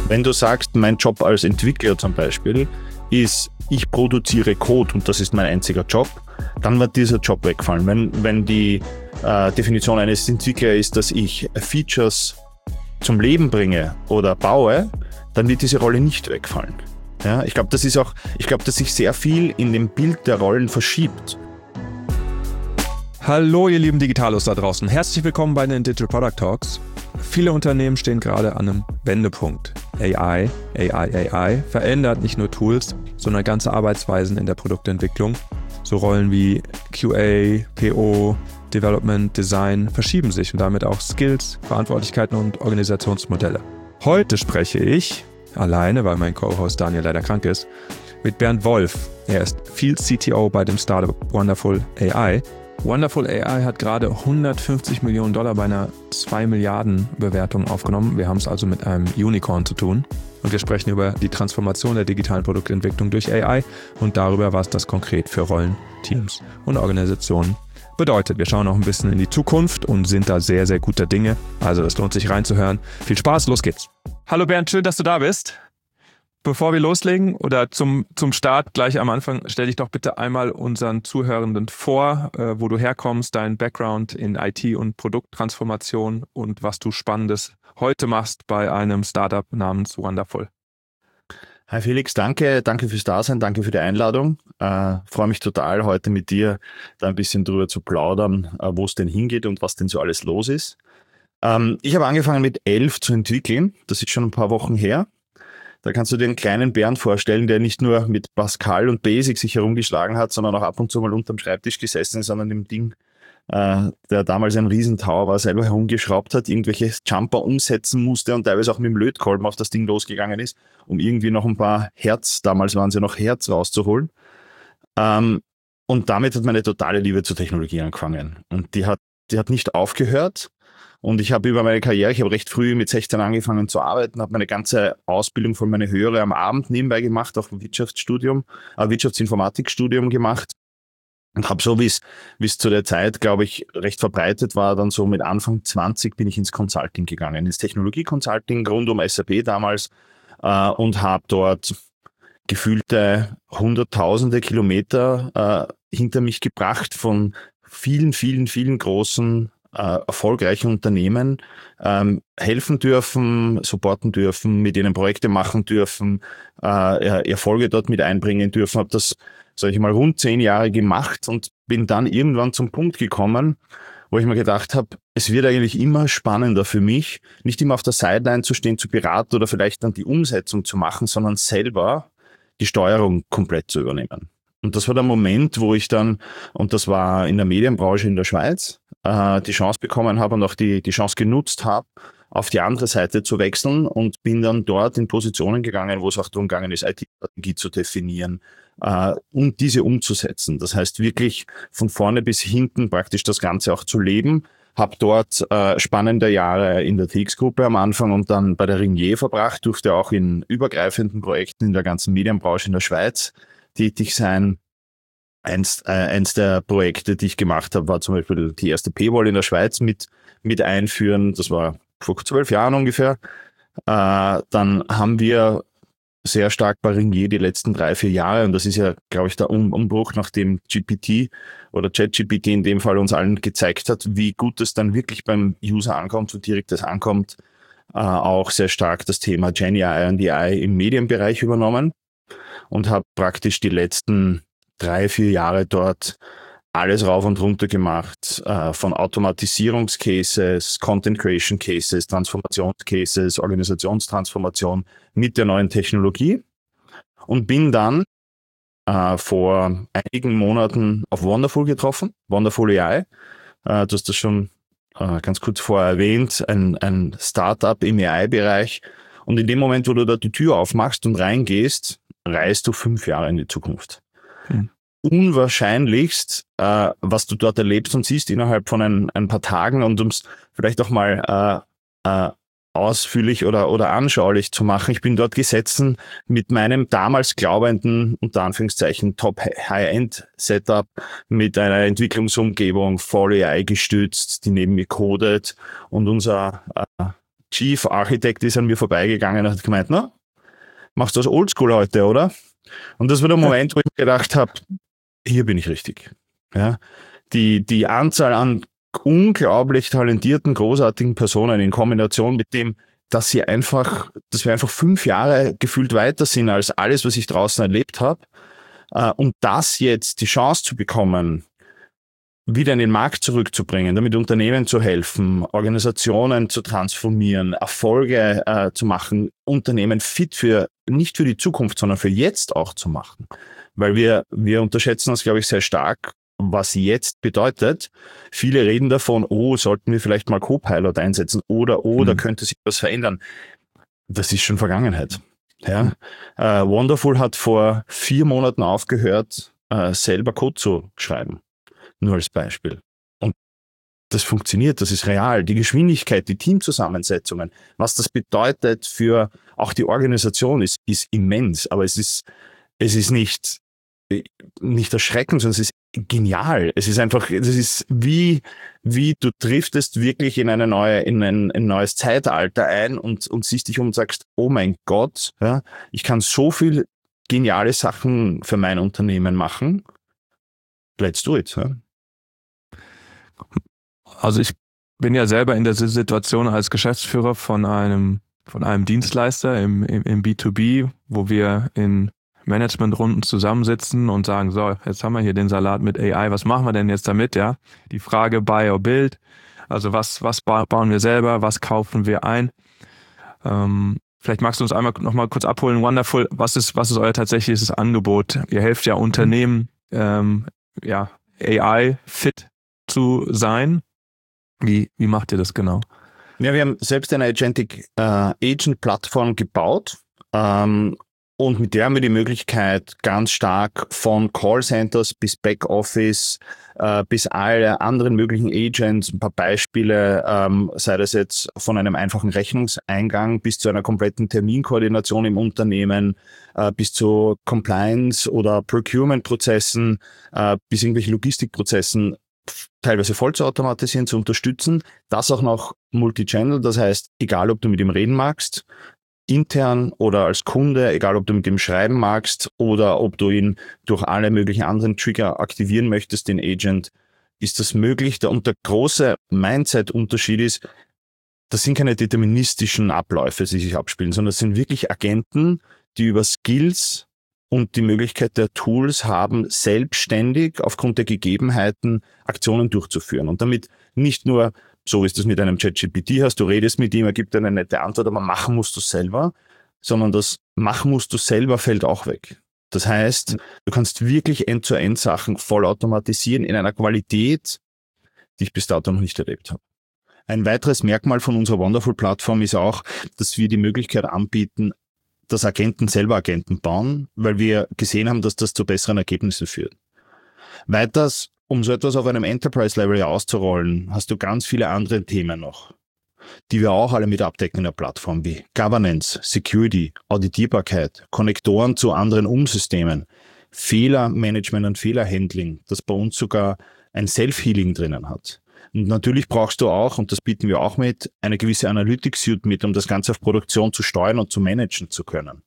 Wenn du sagst, mein Job als Entwickler zum Beispiel ist, ich produziere Code und das ist mein einziger Job, dann wird dieser Job wegfallen. Wenn die Definition eines Entwicklers ist, dass ich Features zum Leben bringe oder baue, dann wird diese Rolle nicht wegfallen. Ja, ich glaube, dass sich sehr viel in dem Bild der Rollen verschiebt. Hallo ihr lieben Digitalos da draußen, herzlich willkommen bei den Digital Product Talks. Viele Unternehmen stehen gerade an einem Wendepunkt. AI verändert nicht nur Tools, sondern ganze Arbeitsweisen in der Produktentwicklung. So Rollen wie QA, PO, Development, Design verschieben sich und damit auch Skills, Verantwortlichkeiten und Organisationsmodelle. Heute spreche ich, alleine, weil mein Co-Host Daniel leider krank ist, mit Bernd Wolf. Er ist Field CTO bei dem Startup Wonderful AI. Wonderful AI hat gerade $150 Millionen bei einer 2 Milliarden Bewertung aufgenommen. Wir haben es also mit einem Unicorn zu tun. Und wir sprechen über die Transformation der digitalen Produktentwicklung durch AI und darüber, was das konkret für Rollen, Teams und Organisationen bedeutet. Wir schauen auch ein bisschen in die Zukunft und sind da sehr, sehr guter Dinge. Also es lohnt sich reinzuhören. Viel Spaß, los geht's. Hallo Bernd, schön, dass du da bist. Bevor wir loslegen oder zum Start gleich am Anfang, stell dich doch bitte einmal unseren Zuhörenden vor, wo du herkommst, dein Background in IT und Produkttransformation und was du Spannendes heute machst bei einem Startup namens Wonderful. Hi Felix, danke fürs Dasein, danke für die Einladung. Freue mich total, heute mit dir da ein bisschen drüber zu plaudern, wo es denn hingeht und was denn so alles los ist. Ich habe angefangen mit 11 zu entwickeln, das ist schon ein paar Wochen her. Da kannst du dir einen kleinen Bernd vorstellen, der nicht nur mit Pascal und Basic sich herumgeschlagen hat, sondern auch ab und zu mal unterm Schreibtisch gesessen ist, sondern dem Ding, der damals ein Riesentower war, selber herumgeschraubt hat, irgendwelche Jumper umsetzen musste und teilweise auch mit dem Lötkolben auf das Ding losgegangen ist, um irgendwie noch ein paar Hertz, damals waren sie noch Hertz, rauszuholen. Und damit hat meine totale Liebe zur Technologie angefangen. Und die hat nicht aufgehört. Und ich habe über meine Karriere, ich habe recht früh mit 16 angefangen zu arbeiten, habe meine ganze Ausbildung von meiner Höhere am Abend nebenbei gemacht, auch ein Wirtschaftsinformatikstudium gemacht. Und habe so, wie es zu der Zeit, glaube ich, recht verbreitet war, dann so mit Anfang 20 bin ich ins Consulting gegangen, ins Technologie-Consulting rund um SAP damals und habe dort gefühlte hunderttausende Kilometer hinter mich gebracht von vielen, vielen, vielen großen erfolgreichen Unternehmen helfen dürfen, supporten dürfen, mit ihnen Projekte machen dürfen, Erfolge dort mit einbringen dürfen. Habe das, sage ich mal, rund 10 Jahre gemacht und bin dann irgendwann zum Punkt gekommen, wo ich mir gedacht habe, es wird eigentlich immer spannender für mich, nicht immer auf der Sideline zu stehen, zu beraten oder vielleicht dann die Umsetzung zu machen, sondern selber die Steuerung komplett zu übernehmen. Und das war der Moment, wo ich dann, und das war in der Medienbranche in der Schweiz, die Chance bekommen habe und auch die Chance genutzt habe, auf die andere Seite zu wechseln und bin dann dort in Positionen gegangen, wo es auch darum gegangen ist, IT-Strategie zu definieren und diese umzusetzen. Das heißt wirklich von vorne bis hinten praktisch das Ganze auch zu leben. Habe dort spannende Jahre in der TX-Gruppe am Anfang und dann bei der Ringier verbracht, durfte auch in übergreifenden Projekten in der ganzen Medienbranche in der Schweiz tätig sein. Eins der Projekte, die ich gemacht habe, war zum Beispiel die erste Paywall in der Schweiz mit einführen. Das war vor 12 Jahren ungefähr. Dann haben wir sehr stark bei Ringier die letzten 3-4 Jahre, und das ist ja, glaube ich, der Umbruch, nachdem GPT oder ChatGPT in dem Fall uns allen gezeigt hat, wie gut es dann wirklich beim User ankommt, so direkt es ankommt, auch sehr stark das Thema GenAI und AI im Medienbereich übernommen und habe praktisch die letzten 3-4 Jahre dort alles rauf und runter gemacht, von Automatisierungscases, Content Creation Cases, Transformationscases, Organisationstransformation mit der neuen Technologie und bin dann vor einigen Monaten auf Wonderful getroffen, Wonderful AI. Du hast das schon ganz kurz vorher erwähnt, ein Startup im AI-Bereich. Und in dem Moment, wo du da die Tür aufmachst und reingehst, reist du 5 Jahre in die Zukunft. Unwahrscheinlichst, was du dort erlebst und siehst innerhalb von ein paar Tagen, und um es vielleicht auch mal ausführlich oder anschaulich zu machen. Ich bin dort gesessen mit meinem damals glaubenden, unter Anführungszeichen, Top-High-End-Setup mit einer Entwicklungsumgebung, voll AI gestützt, die neben mir codet, und unser Chief Architect ist an mir vorbeigegangen und hat gemeint, na, machst du das Oldschool heute, oder? Und das war der Moment, wo ich gedacht habe, hier bin ich richtig. Ja? Die Anzahl an unglaublich talentierten, großartigen Personen in Kombination mit dem, dass wir einfach 5 Jahre gefühlt weiter sind als alles, was ich draußen erlebt habe. Und das jetzt die Chance zu bekommen, wieder in den Markt zurückzubringen, damit Unternehmen zu helfen, Organisationen zu transformieren, Erfolge zu machen, Unternehmen fit nicht für die Zukunft, sondern für jetzt auch zu machen. Weil wir unterschätzen das, glaube ich, sehr stark, was jetzt bedeutet. Viele reden davon, sollten wir vielleicht mal Copilot einsetzen oder da könnte sich was verändern. Das ist schon Vergangenheit. Ja? Wonderful hat vor 4 Monaten aufgehört, selber Code zu schreiben. Nur als Beispiel. Und das funktioniert, das ist real. Die Geschwindigkeit, die Teamzusammensetzungen, was das bedeutet für auch die Organisation ist immens. Aber es ist nicht erschreckend, sondern es ist genial. Es ist einfach, es ist wie du driftest wirklich in ein neues Zeitalter ein und siehst dich um und sagst, oh mein Gott, ja, ich kann so viel geniale Sachen für mein Unternehmen machen. Let's do it. Ja. Also ich bin ja selber in der Situation als Geschäftsführer von einem Dienstleister im B2B, wo wir in Managementrunden zusammensitzen und sagen, so, jetzt haben wir hier den Salat mit AI, was machen wir denn jetzt damit, ja? Die Frage Buy or Build, also was bauen wir selber, was kaufen wir ein? Vielleicht magst du uns einmal noch mal kurz abholen, Wonderful, was ist euer tatsächliches Angebot? Ihr helft ja Unternehmen, AI-fit zu sein. Wie macht ihr das genau? Ja, wir haben selbst eine Agentic Agent-Plattform gebaut und mit der haben wir die Möglichkeit, ganz stark von Callcenters bis Backoffice bis alle anderen möglichen Agents, ein paar Beispiele, sei das jetzt von einem einfachen Rechnungseingang bis zu einer kompletten Terminkoordination im Unternehmen, bis zu Compliance- oder Procurement-Prozessen, bis irgendwelche Logistikprozessen teilweise voll zu automatisieren, zu unterstützen. Das auch noch Multichannel, das heißt, egal ob du mit ihm reden magst, intern oder als Kunde, egal ob du mit ihm schreiben magst oder ob du ihn durch alle möglichen anderen Trigger aktivieren möchtest, den Agent, ist das möglich. Und der große Mindset-Unterschied ist, das sind keine deterministischen Abläufe, die sich abspielen, sondern das sind wirklich Agenten, die über Skills und die Möglichkeit der Tools haben, selbstständig aufgrund der Gegebenheiten Aktionen durchzuführen. Und damit nicht nur, so ist es mit einem ChatGPT hast, du redest mit ihm, er gibt dir eine nette Antwort, aber machen musst du selber, sondern das machen musst du selber fällt auch weg. Das heißt, du kannst wirklich End-to-End Sachen vollautomatisieren in einer Qualität, die ich bis dato noch nicht erlebt habe. Ein weiteres Merkmal von unserer Wonderful-Plattform ist auch, dass wir die Möglichkeit anbieten, dass Agenten selber Agenten bauen, weil wir gesehen haben, dass das zu besseren Ergebnissen führt. Weiters, um so etwas auf einem Enterprise-Level auszurollen, hast du ganz viele andere Themen noch, die wir auch alle mit abdecken in der Plattform, wie Governance, Security, Auditierbarkeit, Konnektoren zu anderen Umsystemen, Fehlermanagement und Fehlerhandling, das bei uns sogar ein Self-Healing drinnen hat. Und natürlich brauchst du auch, und das bieten wir auch mit, eine gewisse Analytics-Suite mit, um das Ganze auf Produktion zu steuern und zu managen zu können.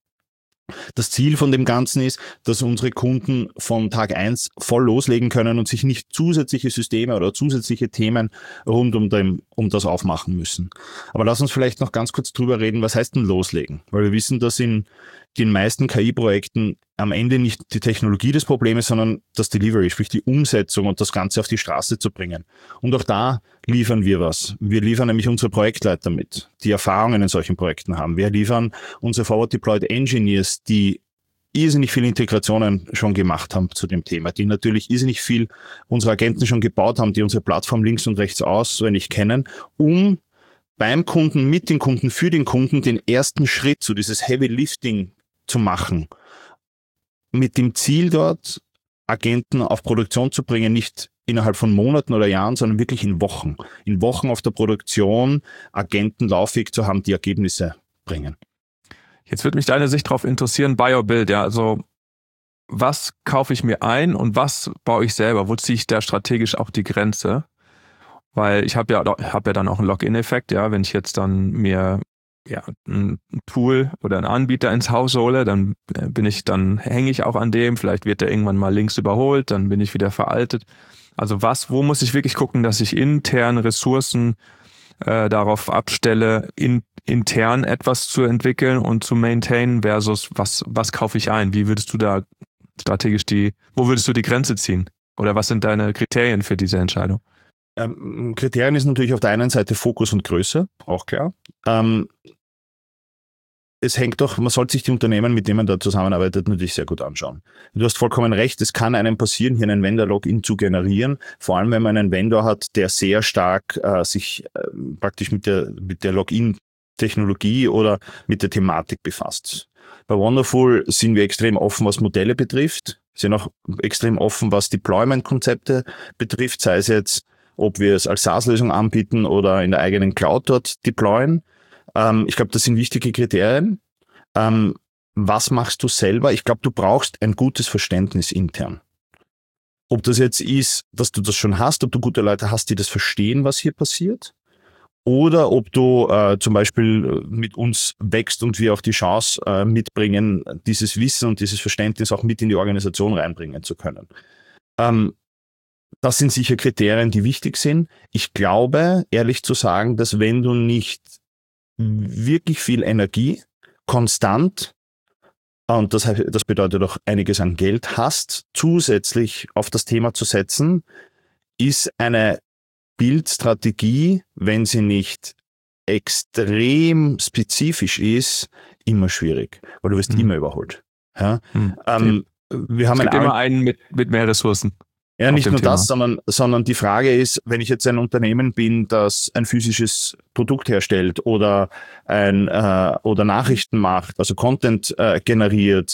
Das Ziel von dem Ganzen ist, dass unsere Kunden von Tag 1 voll loslegen können und sich nicht zusätzliche Systeme oder zusätzliche Themen rund um das aufmachen müssen. Aber lass uns vielleicht noch ganz kurz drüber reden, was heißt denn loslegen? Weil wir wissen, dass in den meisten KI-Projekten am Ende nicht die Technologie des Problems, sondern das Delivery, sprich die Umsetzung und das Ganze auf die Straße zu bringen. Und auch da liefern wir was. Wir liefern nämlich unsere Projektleiter mit, die Erfahrungen in solchen Projekten haben. Wir liefern unsere Forward Deployed Engineers, die irrsinnig viele Integrationen schon gemacht haben zu dem Thema, die natürlich irrsinnig viel unsere Agenten schon gebaut haben, die unsere Plattform links und rechts auswendig kennen, um beim Kunden, mit den Kunden, für den Kunden den ersten Schritt zu dieses Heavy Lifting zu machen. Mit dem Ziel dort, Agenten auf Produktion zu bringen, nicht innerhalb von Monaten oder Jahren, sondern wirklich in Wochen. In Wochen auf der Produktion Agenten lauffähig zu haben, die Ergebnisse bringen. Jetzt würde mich deine Sicht darauf interessieren, Buy or Build, ja, also was kaufe ich mir ein und was baue ich selber? Wo ziehe ich da strategisch auch die Grenze? Weil ich habe ja dann auch einen Login-Effekt, ja, wenn ich jetzt dann mir ein Tool oder einen Anbieter ins Haus hole, dann hänge ich auch an dem, vielleicht wird der irgendwann mal links überholt, dann bin ich wieder veraltet. Also wo muss ich wirklich gucken, dass ich intern Ressourcen darauf abstelle, intern etwas zu entwickeln und zu maintainen versus was kaufe ich ein? Wie würdest du da strategisch wo würdest du die Grenze ziehen? Oder was sind deine Kriterien für diese Entscheidung? Kriterien ist natürlich auf der einen Seite Fokus und Größe, auch klar. Es hängt doch, man sollte sich die Unternehmen, mit denen man da zusammenarbeitet, natürlich sehr gut anschauen. Du hast vollkommen recht, es kann einem passieren, hier einen Vendor-Login zu generieren, vor allem wenn man einen Vendor hat, der sehr stark sich praktisch mit der Login-Technologie oder mit der Thematik befasst. Bei Wonderful sind wir extrem offen, was Modelle betrifft, sind auch extrem offen, was Deployment-Konzepte betrifft, sei es jetzt, ob wir es als SaaS-Lösung anbieten oder in der eigenen Cloud dort deployen. Ich glaube, das sind wichtige Kriterien. Was machst du selber? Ich glaube, du brauchst ein gutes Verständnis intern. Ob das jetzt ist, dass du das schon hast, ob du gute Leute hast, die das verstehen, was hier passiert, oder ob du zum Beispiel mit uns wächst und wir auch die Chance mitbringen, dieses Wissen und dieses Verständnis auch mit in die Organisation reinbringen zu können. Das sind sicher Kriterien, die wichtig sind. Ich glaube, ehrlich zu sagen, dass wenn du nicht wirklich viel Energie, konstant, und das bedeutet auch einiges an Geld hast, zusätzlich auf das Thema zu setzen, ist eine Bildstrategie, wenn sie nicht extrem spezifisch ist, immer schwierig, weil du wirst immer überholt. Ja? Wir haben immer einen mit mehr Ressourcen. Ja, nicht nur das, sondern die Frage ist, wenn ich jetzt ein Unternehmen bin, das ein physisches Produkt herstellt oder oder Nachrichten macht, also Content generiert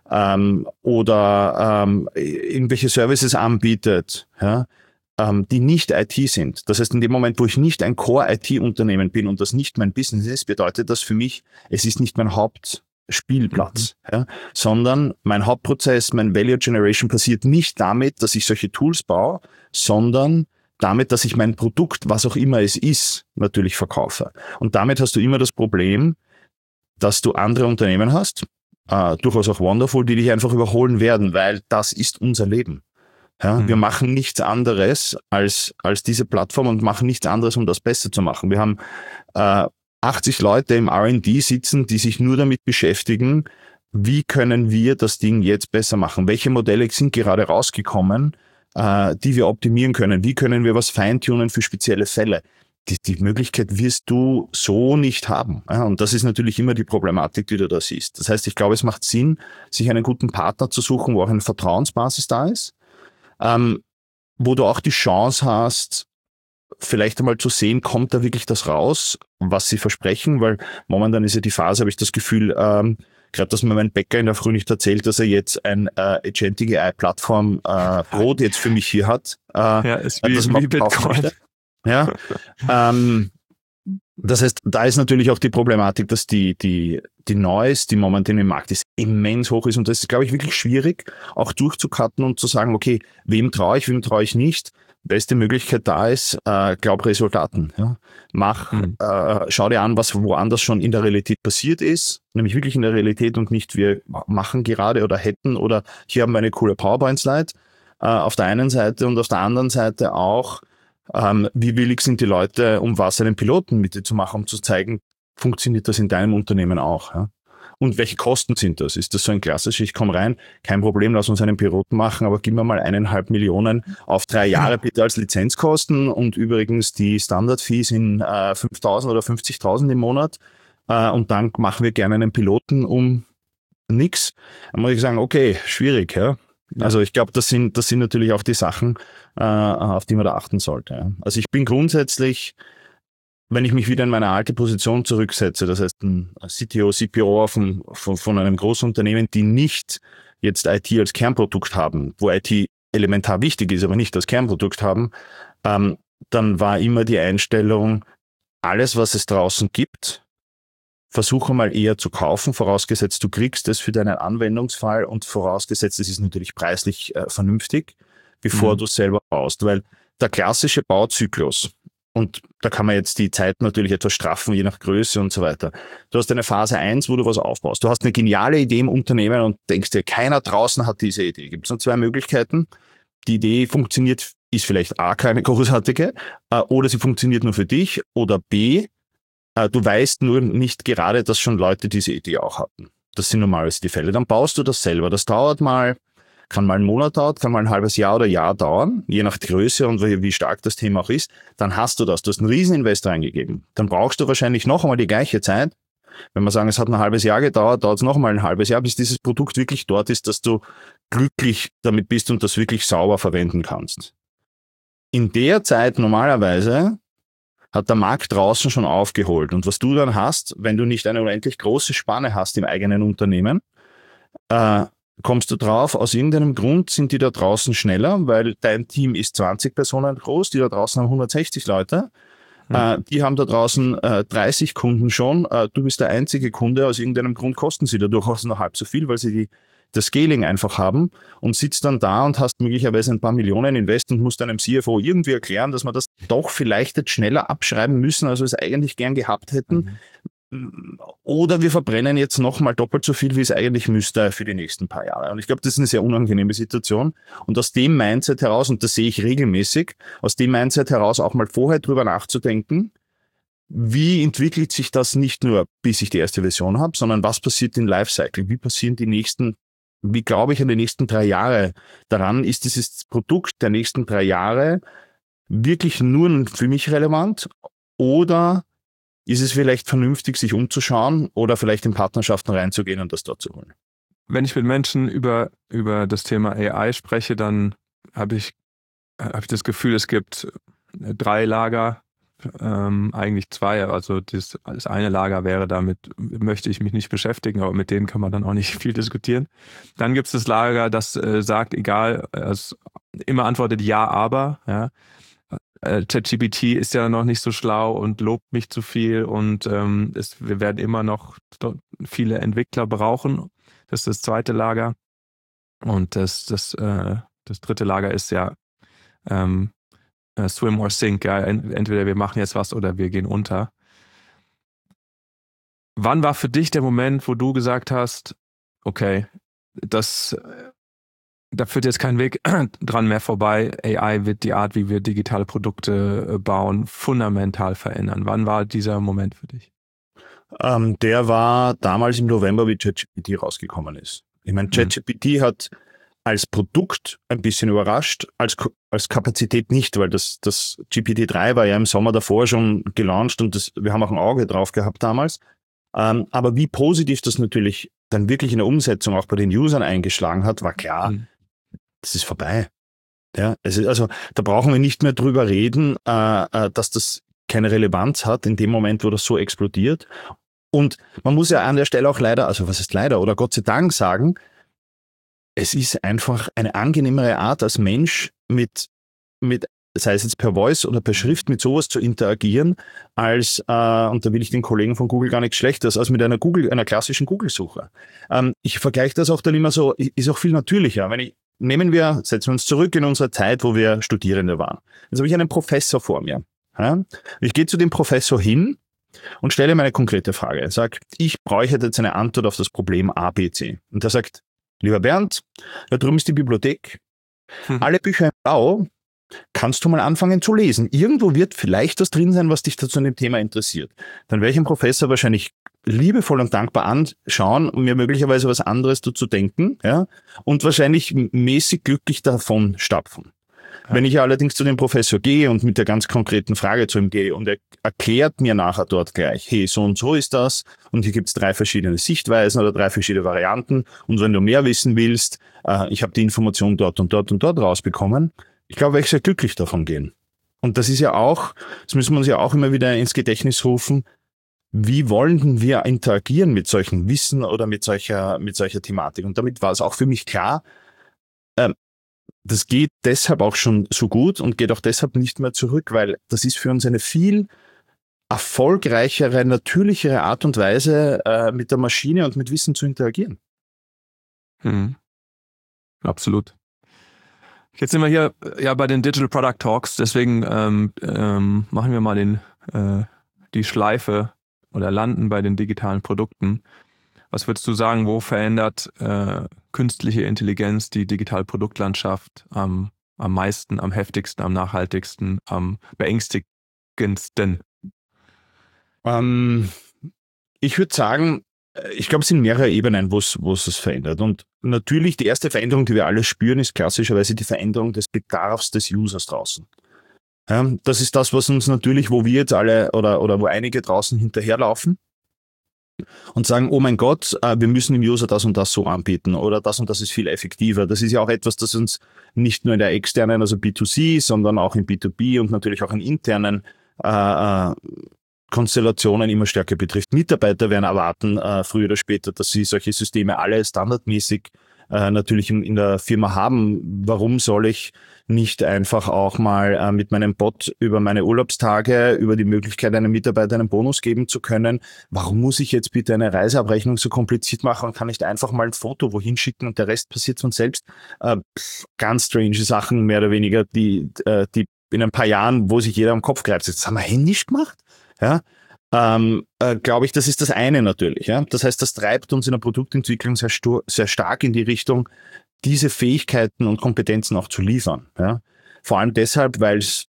oder irgendwelche Services anbietet, ja, die nicht IT sind. Das heißt, in dem Moment, wo ich nicht ein Core-IT-Unternehmen bin und das nicht mein Business ist, bedeutet das für mich, es ist nicht mein Hauptspielplatz, ja, sondern mein Hauptprozess, mein Value Generation passiert nicht damit, dass ich solche Tools baue, sondern damit, dass ich mein Produkt, was auch immer es ist, natürlich verkaufe. Und damit hast du immer das Problem, dass du andere Unternehmen hast, durchaus auch Wonderful, die dich einfach überholen werden, weil das ist unser Leben. Ja, wir machen nichts anderes als diese Plattform und machen nichts anderes, um das besser zu machen. Wir haben 80 Leute im R&D sitzen, die sich nur damit beschäftigen, wie können wir das Ding jetzt besser machen? Welche Modelle sind gerade rausgekommen, die wir optimieren können? Wie können wir was feintunen für spezielle Fälle? Die Möglichkeit wirst du so nicht haben. Ja, und das ist natürlich immer die Problematik, die du da siehst. Das heißt, ich glaube, es macht Sinn, sich einen guten Partner zu suchen, wo auch eine Vertrauensbasis da ist, wo du auch die Chance hast, vielleicht einmal zu sehen, kommt da wirklich das raus, was sie versprechen, weil momentan ist ja die Phase, habe ich das Gefühl, gerade dass mir mein Bäcker in der Früh nicht erzählt, dass er jetzt ein Agentic AI-Plattform Brot jetzt für mich hier hat. Ist wie Bitcoin. Ja, das heißt, da ist natürlich auch die Problematik, dass die Noise, die momentan im Markt ist, immens hoch ist. Und das ist, glaube ich, wirklich schwierig, auch durchzucutten und zu sagen, okay, wem traue ich nicht. Beste Möglichkeit da ist, glaub Resultaten. Ja. Schau dir an, was woanders schon in der Realität passiert ist, nämlich wirklich in der Realität und nicht wir machen gerade oder hätten oder hier haben wir eine coole PowerPoint-Slide auf der einen Seite und auf der anderen Seite auch, wie willig sind die Leute, um was einen Piloten mit dir zu machen, um zu zeigen, funktioniert das in deinem Unternehmen auch. Ja? Und welche Kosten sind das? Ist das so ein klassisches, ich komme rein, kein Problem, lass uns einen Piloten machen, aber gib mir mal 1,5 Millionen auf 3 Jahre bitte als Lizenzkosten und übrigens die Standard-Fee sind 5.000 oder 50.000 im Monat und dann machen wir gerne einen Piloten um nix. Dann muss ich sagen, okay, schwierig, ja. Also ich glaube, das sind natürlich auch die Sachen, auf die man da achten sollte. Ja. Also ich bin grundsätzlich, wenn ich mich wieder in meine alte Position zurücksetze, das heißt ein CTO, CPO von einem großen Unternehmen, die nicht jetzt IT als Kernprodukt haben, wo IT elementar wichtig ist, aber nicht als Kernprodukt haben, dann war immer die Einstellung, alles, was es draußen gibt, versuche mal eher zu kaufen, vorausgesetzt du kriegst es für deinen Anwendungsfall und vorausgesetzt es ist natürlich preislich vernünftig, bevor du es selber baust. Weil der klassische Bauzyklus Und da kann man jetzt die Zeit natürlich etwas straffen, je nach Größe und so weiter. Du hast eine Phase 1, wo du was aufbaust. Du hast eine geniale Idee im Unternehmen und denkst dir, keiner draußen hat diese Idee. Gibt es nur 2 Möglichkeiten. Die Idee funktioniert, ist vielleicht A, keine großartige, oder sie funktioniert nur für dich, oder B, du weißt nur nicht gerade, dass schon Leute diese Idee auch hatten. Das sind normalerweise die Fälle. Dann baust du das selber. Das dauert mal, kann mal einen Monat dauern, kann mal ein halbes Jahr oder Jahr dauern, je nach Größe und wie stark das Thema auch ist. Dann hast du das. Du hast einen Rieseninvest reingegeben. Dann brauchst du wahrscheinlich noch einmal die gleiche Zeit. Wenn wir sagen, es hat ein halbes Jahr gedauert, dauert es noch einmal ein halbes Jahr, bis dieses Produkt wirklich dort ist, dass du glücklich damit bist und das wirklich sauber verwenden kannst. In der Zeit normalerweise hat der Markt draußen schon aufgeholt. Und was du dann hast, wenn du nicht eine unendlich große Spanne hast im eigenen Unternehmen, kommst du drauf, aus irgendeinem Grund sind die da draußen schneller, weil dein Team ist 20 Personen groß, die da draußen haben 160 Leute. Die haben da draußen 30 Kunden schon. Du bist der einzige Kunde, aus irgendeinem Grund kosten sie da durchaus noch halb so viel, weil sie das Scaling einfach haben und sitzt dann da und hast möglicherweise ein paar Millionen Invest und musst deinem CFO irgendwie erklären, dass wir das doch vielleicht jetzt schneller abschreiben müssen, als wir es eigentlich gern gehabt hätten. Oder wir verbrennen jetzt nochmal doppelt so viel, wie es eigentlich müsste für die nächsten paar Jahre. Und ich glaube, das ist eine sehr unangenehme Situation. Und aus dem Mindset heraus, und das sehe ich regelmäßig, aus dem Mindset heraus auch mal vorher drüber nachzudenken, wie entwickelt sich das nicht nur, bis ich die erste Version habe, sondern was passiert im Lifecycle? Wie passieren wie glaube ich an die nächsten 3 Jahre daran? Ist dieses Produkt der nächsten 3 Jahre wirklich nur für mich relevant? Oder ist es vielleicht vernünftig, sich umzuschauen oder vielleicht in Partnerschaften reinzugehen und das dort zu holen? Wenn ich mit Menschen über das Thema AI spreche, dann habe ich das Gefühl, es gibt 3 Lager, eigentlich 2. Also das eine Lager wäre, damit möchte ich mich nicht beschäftigen, aber mit denen kann man dann auch nicht viel diskutieren. Dann gibt es das Lager, das sagt, egal, es immer antwortet ja, aber, ja. ChatGPT ist ja noch nicht so schlau und lobt mich zu viel und wir werden immer noch viele Entwickler brauchen. Das ist das zweite Lager. Und das dritte Lager ist ja swim or sink. Ja. Entweder wir machen jetzt was oder wir gehen unter. Wann war für dich der Moment, wo du gesagt hast, okay, da führt jetzt kein Weg dran mehr vorbei. AI wird die Art, wie wir digitale Produkte bauen, fundamental verändern. Wann war dieser Moment für dich? Der war damals im November, wie ChatGPT rausgekommen ist. Ich meine, ChatGPT hat als Produkt ein bisschen überrascht, als Kapazität nicht, weil das GPT-3 war ja im Sommer davor schon gelauncht und wir haben auch ein Auge drauf gehabt damals. Aber wie positiv das natürlich dann wirklich in der Umsetzung auch bei den Usern eingeschlagen hat, war klar. Das ist vorbei. Ja, also da brauchen wir nicht mehr drüber reden, dass das keine Relevanz hat in dem Moment, wo das so explodiert. Und man muss ja an der Stelle auch leider, also was ist leider, oder Gott sei Dank sagen, es ist einfach eine angenehmere Art als Mensch mit sei es jetzt per Voice oder per Schrift, mit sowas zu interagieren, als, und da will ich den Kollegen von Google gar nichts Schlechtes, als mit einer klassischen Google-Suche. Ich vergleiche das auch dann immer so, ist auch viel natürlicher. Setzen wir uns zurück in unsere Zeit, wo wir Studierende waren. Jetzt habe ich einen Professor vor mir. Ja? Ich gehe zu dem Professor hin und stelle mir eine konkrete Frage. Ich sage, ich bräuchte jetzt eine Antwort auf das Problem A, B, C. Und er sagt, lieber Bernd, da drüben ist die Bibliothek. Alle Bücher in Blau, kannst du mal anfangen zu lesen. Irgendwo wird vielleicht das drin sein, was dich dazu an dem Thema interessiert. Dann werde ich einen Professor wahrscheinlich liebevoll und dankbar anschauen und mir möglicherweise was anderes dazu denken, ja, und wahrscheinlich mäßig glücklich davon stapfen. Ja. Wenn ich allerdings zu dem Professor gehe und mit der ganz konkreten Frage zu ihm gehe und er erklärt mir nachher dort gleich, hey, so und so ist das und hier gibt es 3 verschiedene Sichtweisen oder 3 verschiedene Varianten und wenn du mehr wissen willst, ich habe die Information dort und dort und dort rausbekommen, ich glaube, ich sehr glücklich davon gehen. Und das ist ja auch, das müssen wir uns ja auch immer wieder ins Gedächtnis rufen, wie wollen wir interagieren mit solchen Wissen oder mit solcher Thematik? Und damit war es auch für mich klar, das geht deshalb auch schon so gut und geht auch deshalb nicht mehr zurück, weil das ist für uns eine viel erfolgreichere, natürlichere Art und Weise, mit der Maschine und mit Wissen zu interagieren. Absolut. Jetzt sind wir hier ja bei den Digital Product Talks, deswegen machen wir mal die Schleife oder landen bei den digitalen Produkten. Was würdest du sagen, wo verändert künstliche Intelligenz die digitale Produktlandschaft am meisten, am heftigsten, am nachhaltigsten, am beängstigendsten? Ich würde sagen, ich glaube, es sind mehrere Ebenen, wo es verändert. Und natürlich die erste Veränderung, die wir alle spüren, ist klassischerweise die Veränderung des Bedarfs des Users draußen. Ja, das ist das, was uns natürlich, wo wir jetzt alle oder wo einige draußen hinterherlaufen und sagen, oh mein Gott, wir müssen dem User das und das so anbieten oder das und das ist viel effektiver. Das ist ja auch etwas, das uns nicht nur in der externen, also B2C, sondern auch in B2B und natürlich auch in internen Konstellationen immer stärker betrifft. Mitarbeiter werden erwarten, früher oder später, dass sie solche Systeme alle standardmäßig natürlich in der Firma haben. Warum soll ich nicht einfach auch mal mit meinem Bot über meine Urlaubstage, über die Möglichkeit, einem Mitarbeiter einen Bonus geben zu können? Warum muss ich jetzt bitte eine Reiseabrechnung so kompliziert machen und kann nicht einfach mal ein Foto wohin schicken und der Rest passiert von selbst? Ganz strange Sachen, mehr oder weniger, die in ein paar Jahren, wo sich jeder am Kopf greift. Das haben wir händisch gemacht? Ja, glaube ich, das ist das eine natürlich. Ja? Das heißt, das treibt uns in der Produktentwicklung sehr stark in die Richtung, diese Fähigkeiten und Kompetenzen auch zu liefern. Ja? Vor allem deshalb, weil es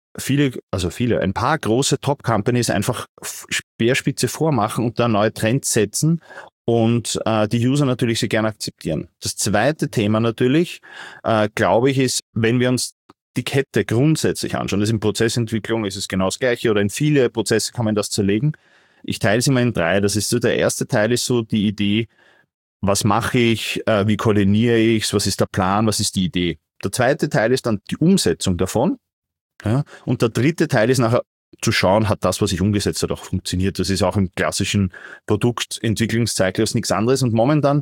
ein paar große Top-Companies einfach Speerspitze vormachen und da neue Trends setzen und die User natürlich sehr gerne akzeptieren. Das zweite Thema natürlich, glaube ich, ist, wenn wir uns die Kette grundsätzlich anschauen. Das ist in Prozessentwicklung ist es genau das Gleiche oder in viele Prozesse kann man das zerlegen. Ich teile es immer in 3. Das ist so, der erste Teil ist so die Idee, was mache ich, wie koordiniere ich es, was ist der Plan, was ist die Idee. Der zweite Teil ist dann die Umsetzung davon. Ja? Und der dritte Teil ist nachher zu schauen, hat das, was ich umgesetzt habe, auch funktioniert. Das ist auch im klassischen Produktentwicklungszyklus nichts anderes. Und momentan,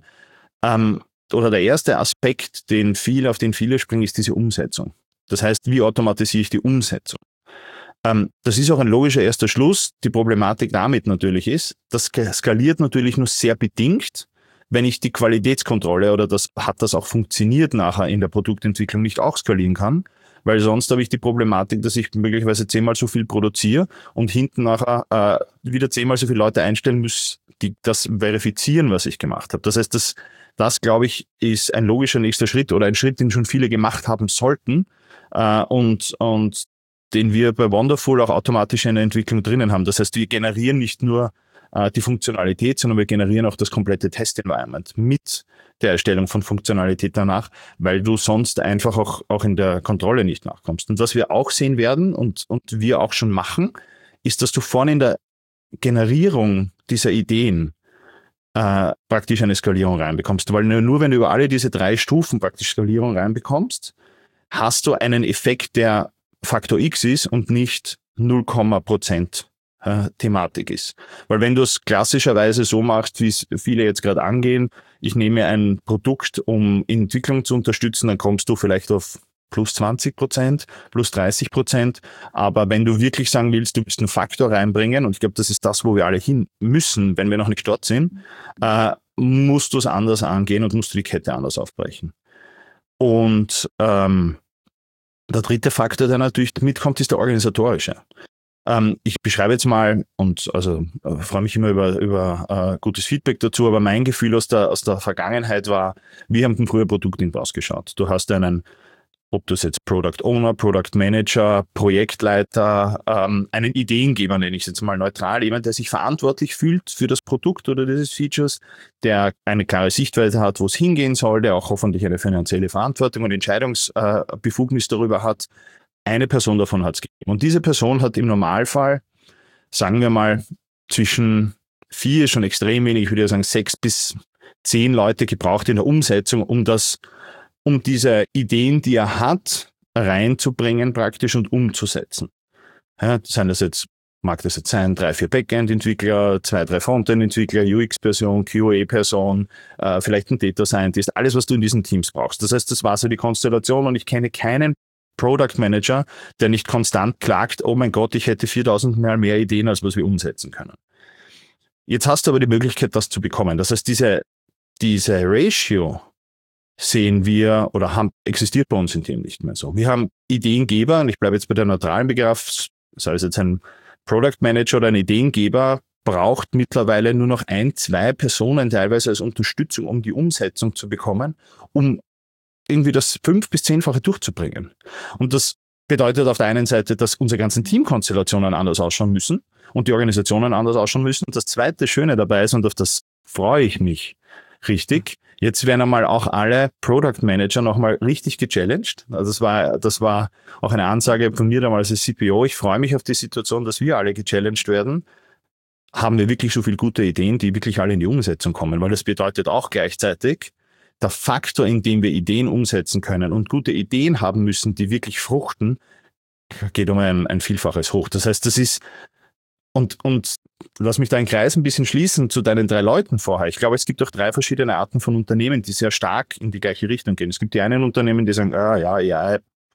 oder der erste Aspekt, auf den viele springen, ist diese Umsetzung. Das heißt, wie automatisiere ich die Umsetzung? Das ist auch ein logischer erster Schluss. Die Problematik damit natürlich ist, das skaliert natürlich nur sehr bedingt, wenn ich die Qualitätskontrolle oder hat das auch funktioniert nachher in der Produktentwicklung nicht auch skalieren kann, weil sonst habe ich die Problematik, dass ich möglicherweise 10-mal so viel produziere und hinten nachher wieder 10-mal so viele Leute einstellen muss, die das verifizieren, was ich gemacht habe. Das heißt, das glaube ich, ist ein logischer nächster Schritt oder ein Schritt, den schon viele gemacht haben sollten, und den wir bei Wonderful auch automatisch in der Entwicklung drinnen haben. Das heißt, wir generieren nicht nur die Funktionalität, sondern wir generieren auch das komplette Test-Environment mit der Erstellung von Funktionalität danach, weil du sonst einfach auch in der Kontrolle nicht nachkommst. Und was wir auch sehen werden und wir auch schon machen, ist, dass du vorne in der Generierung dieser Ideen praktisch eine Skalierung reinbekommst. Weil nur wenn du über alle diese 3 Stufen praktisch Skalierung reinbekommst, hast du einen Effekt, der Faktor X ist und nicht 0,% Thematik ist. Weil wenn du es klassischerweise so machst, wie es viele jetzt gerade angehen, ich nehme ein Produkt, um Entwicklung zu unterstützen, dann kommst du vielleicht auf plus 20%, plus 30%. Aber wenn du wirklich sagen willst, du willst einen Faktor reinbringen, und ich glaube, das ist das, wo wir alle hin müssen, wenn wir noch nicht dort sind, musst du es anders angehen und musst du die Kette anders aufbrechen. Und der dritte Faktor, der natürlich mitkommt, ist der organisatorische. Ich beschreibe jetzt mal und freue mich immer über gutes Feedback dazu, aber mein Gefühl aus der Vergangenheit war, wir haben früher Produktteam ausgeschaut. Du hast ob du es jetzt Product Owner, Product Manager, Projektleiter, einen Ideengeber, nenne ich es jetzt mal neutral, jemand, der sich verantwortlich fühlt für das Produkt oder dieses Features, der eine klare Sichtweise hat, wo es hingehen soll, der auch hoffentlich eine finanzielle Verantwortung und Entscheidungsbefugnis darüber hat. Eine Person davon hat es gegeben. Und diese Person hat im Normalfall, sagen wir mal, zwischen 4 schon extrem wenig, ich würde ja sagen 6 bis 10 Leute gebraucht in der Umsetzung, um diese Ideen, die er hat, reinzubringen praktisch und umzusetzen. Ja, mag das jetzt sein, 3, 4 Backend-Entwickler, 2, 3 Frontend-Entwickler, UX-Person, QA-Person, vielleicht ein Data Scientist, alles, was du in diesen Teams brauchst. Das heißt, das war so die Konstellation und ich kenne keinen Product Manager, der nicht konstant klagt, oh mein Gott, ich hätte 4000 Mal mehr Ideen, als was wir umsetzen können. Jetzt hast du aber die Möglichkeit, das zu bekommen. Das heißt, diese Ratio sehen wir existiert bei uns im Team nicht mehr so. Wir haben Ideengeber, und ich bleibe jetzt bei der neutralen Begriff, sei es jetzt ein Product Manager oder ein Ideengeber, braucht mittlerweile nur noch 1-2 Personen teilweise als Unterstützung, um die Umsetzung zu bekommen, um irgendwie das 5- bis 10-fache durchzubringen. Und das bedeutet auf der einen Seite, dass unsere ganzen Teamkonstellationen anders ausschauen müssen und die Organisationen anders ausschauen müssen. Und das zweite Schöne dabei ist, und auf das freue ich mich richtig, jetzt werden einmal auch alle Product Manager nochmal richtig gechallenged. Also das war auch eine Ansage von mir damals als CPO. Ich freue mich auf die Situation, dass wir alle gechallenged werden. Haben wir wirklich so viele gute Ideen, die wirklich alle in die Umsetzung kommen? Weil das bedeutet auch gleichzeitig, der Faktor, in dem wir Ideen umsetzen können und gute Ideen haben müssen, die wirklich fruchten, geht um ein Vielfaches hoch. Das heißt, das ist, und lass mich da einen Kreis ein bisschen schließen zu deinen 3 Leuten vorher. Ich glaube, es gibt auch 3 verschiedene Arten von Unternehmen, die sehr stark in die gleiche Richtung gehen. Es gibt die einen Unternehmen, die sagen, ja,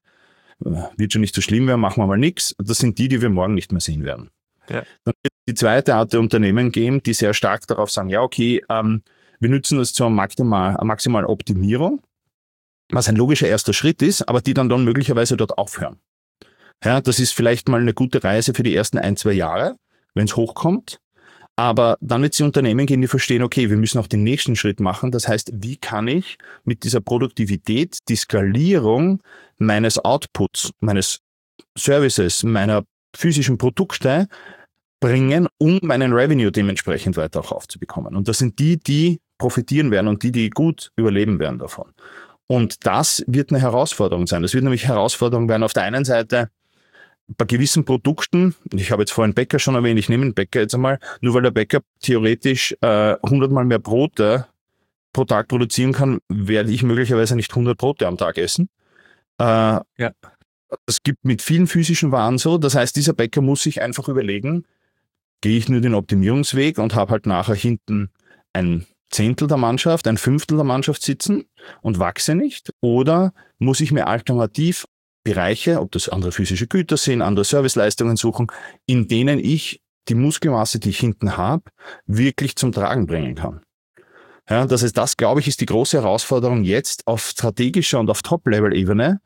wird schon nicht so schlimm werden, machen wir mal nichts. Das sind die wir morgen nicht mehr sehen werden. Ja. Dann wird die zweite Art der Unternehmen geben, die sehr stark darauf sagen, ja, okay, wir nutzen das zur maximalen Optimierung, was ein logischer erster Schritt ist, aber die dann möglicherweise dort aufhören. Ja, das ist vielleicht mal eine gute Reise für die ersten 1-2 Jahre, wenn es hochkommt. Aber dann wird es die Unternehmen gehen, die verstehen, okay, wir müssen auch den nächsten Schritt machen. Das heißt, wie kann ich mit dieser Produktivität die Skalierung meines Outputs, meines Services, meiner physischen Produkte bringen, um meinen Revenue dementsprechend weiter auch aufzubekommen. Und das sind die profitieren werden und die gut überleben werden davon. Und das wird eine Herausforderung sein. Das wird nämlich Herausforderung werden auf der einen Seite bei gewissen Produkten, ich habe jetzt vorhin Bäcker schon erwähnt, ich nehme den Bäcker jetzt einmal, nur weil der Bäcker theoretisch 100-mal mehr Brote pro Tag produzieren kann, werde ich möglicherweise nicht 100 Brote am Tag essen. Ja. Das gibt mit vielen physischen Waren so. Das heißt, dieser Bäcker muss sich einfach überlegen, gehe ich nur den Optimierungsweg und habe halt nachher hinten ein 1/10 der Mannschaft, ein 1/5 der Mannschaft sitzen und wachse nicht? Oder muss ich mir alternativ Bereiche, ob das andere physische Güter sind, andere Serviceleistungen suchen, in denen ich die Muskelmasse, die ich hinten habe, wirklich zum Tragen bringen kann? Ja, das heißt, das, glaube ich, ist die große Herausforderung jetzt auf strategischer und auf Top-Level-Ebene.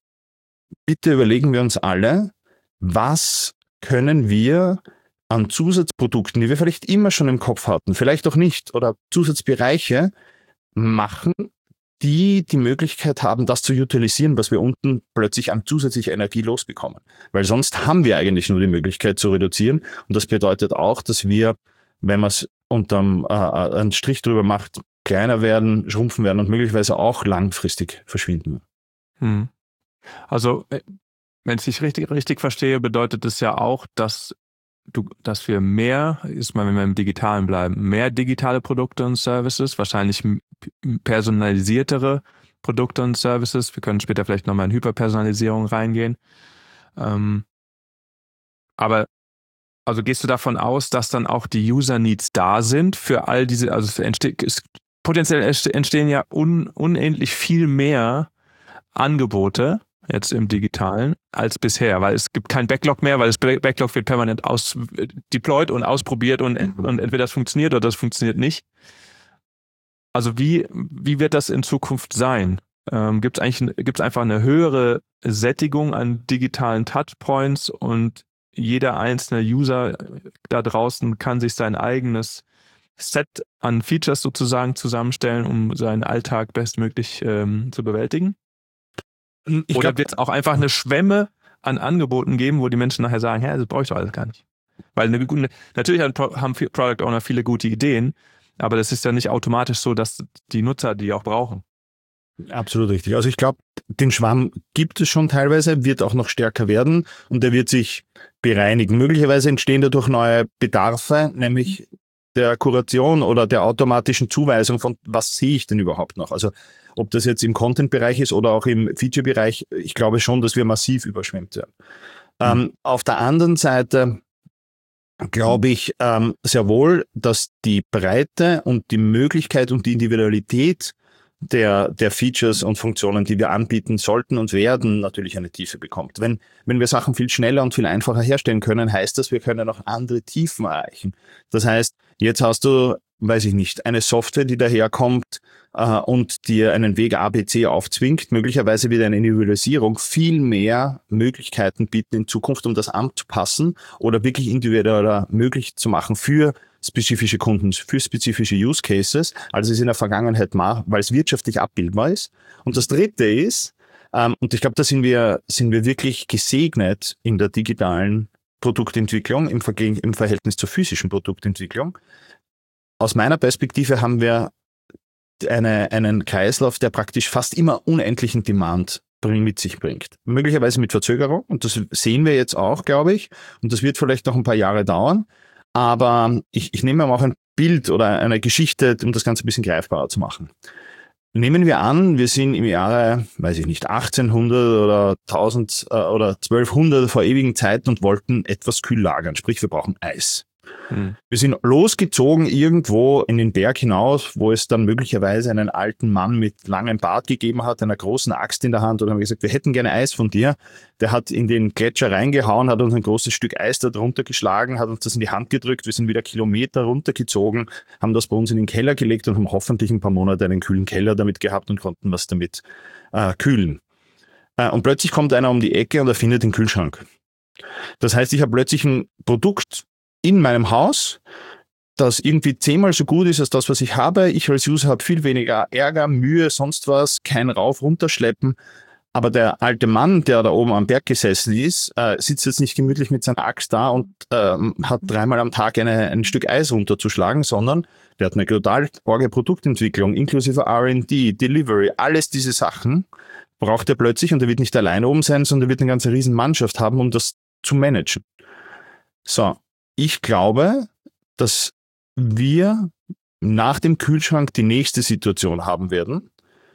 Bitte überlegen wir uns alle, was können wir an Zusatzprodukten, die wir vielleicht immer schon im Kopf hatten, vielleicht auch nicht, oder Zusatzbereiche machen, die Möglichkeit haben, das zu utilisieren, was wir unten plötzlich an zusätzlicher Energie losbekommen. Weil sonst haben wir eigentlich nur die Möglichkeit zu reduzieren. Und das bedeutet auch, dass wir, wenn man es unterm einen Strich drüber macht, kleiner werden, schrumpfen werden und möglicherweise auch langfristig verschwinden. Also, wenn ich dich richtig verstehe, bedeutet es ja auch, dass wir mehr, wenn wir im Digitalen bleiben, mehr digitale Produkte und Services, wahrscheinlich personalisiertere Produkte und Services. Wir können später vielleicht nochmal in Hyperpersonalisierung reingehen. Aber also gehst du davon aus, dass dann auch die User Needs da sind für all diese, also potenziell entstehen ja unendlich viel mehr Angebote jetzt im Digitalen als bisher, weil es gibt kein Backlog mehr, weil das Backlog wird permanent deployed und ausprobiert und entweder das funktioniert oder das funktioniert nicht. Also wie wird das in Zukunft sein? Gibt es einfach eine höhere Sättigung an digitalen Touchpoints und jeder einzelne User da draußen kann sich sein eigenes Set an Features sozusagen zusammenstellen, um seinen Alltag bestmöglich zu bewältigen? Oder wird es auch einfach eine Schwemme an Angeboten geben, wo die Menschen nachher sagen, das brauche ich doch alles gar nicht. Weil natürlich haben Product Owner viele gute Ideen, aber das ist ja nicht automatisch so, dass die Nutzer die auch brauchen. Absolut richtig. Also ich glaube, den Schwamm gibt es schon teilweise, wird auch noch stärker werden und der wird sich bereinigen. Möglicherweise entstehen dadurch neue Bedarfe, nämlich der Kuration oder der automatischen Zuweisung von, was sehe ich denn überhaupt noch? Also ob das jetzt im Content-Bereich ist oder auch im Feature-Bereich, ich glaube schon, dass wir massiv überschwemmt werden. Auf der anderen Seite glaube ich sehr wohl, dass die Breite und die Möglichkeit und die Individualität der Features und Funktionen, die wir anbieten sollten und werden, natürlich eine Tiefe bekommt. Wenn wir Sachen viel schneller und viel einfacher herstellen können, heißt das, wir können auch andere Tiefen erreichen. Das heißt, jetzt hast du weiß ich nicht, eine Software, die daherkommt und dir einen Weg ABC aufzwingt. Möglicherweise wird eine Individualisierung viel mehr Möglichkeiten bieten in Zukunft, um das anzupassen oder wirklich individueller möglich zu machen für spezifische Kunden, für spezifische Use Cases, als es in der Vergangenheit war, weil es wirtschaftlich abbildbar ist. Und das Dritte ist, und ich glaube, da sind wir wirklich gesegnet in der digitalen Produktentwicklung im Verhältnis zur physischen Produktentwicklung. Aus meiner Perspektive haben wir einen Kreislauf, der praktisch fast immer unendlichen Demand mit sich bringt. Möglicherweise mit Verzögerung, und das sehen wir jetzt auch, glaube ich, und das wird vielleicht noch ein paar Jahre dauern, aber ich nehme mal auch ein Bild oder eine Geschichte, um das Ganze ein bisschen greifbarer zu machen. Nehmen wir an, wir sind im Jahre, weiß ich nicht, 1800 oder 1000 oder 1200 vor ewigen Zeiten und wollten etwas kühl lagern, sprich wir brauchen Eis. Wir sind losgezogen irgendwo in den Berg hinaus, wo es dann möglicherweise einen alten Mann mit langem Bart gegeben hat, einer großen Axt in der Hand, und haben gesagt, wir hätten gerne Eis von dir. Der hat in den Gletscher reingehauen, hat uns ein großes Stück Eis da drunter geschlagen, hat uns das in die Hand gedrückt, wir sind wieder Kilometer runtergezogen, haben das bei uns in den Keller gelegt und haben hoffentlich ein paar Monate einen kühlen Keller damit gehabt und konnten was damit kühlen. Und plötzlich kommt einer um die Ecke und er findet den Kühlschrank. Das heißt, ich habe plötzlich ein Produkt in meinem Haus, das irgendwie 10-mal so gut ist als das, was ich habe. Ich als User habe viel weniger Ärger, Mühe, sonst was, kein Rauf-Runterschleppen. Aber der alte Mann, der da oben am Berg gesessen ist, sitzt jetzt nicht gemütlich mit seiner Axt da und hat 3-mal am Tag ein Stück Eis runterzuschlagen, sondern der hat eine total orge Produktentwicklung, inklusive R&D, Delivery, alles diese Sachen braucht er plötzlich, und er wird nicht allein oben sein, sondern er wird eine ganze riesen Mannschaft haben, um das zu managen. So. Ich glaube, dass wir nach dem Kühlschrank die nächste Situation haben werden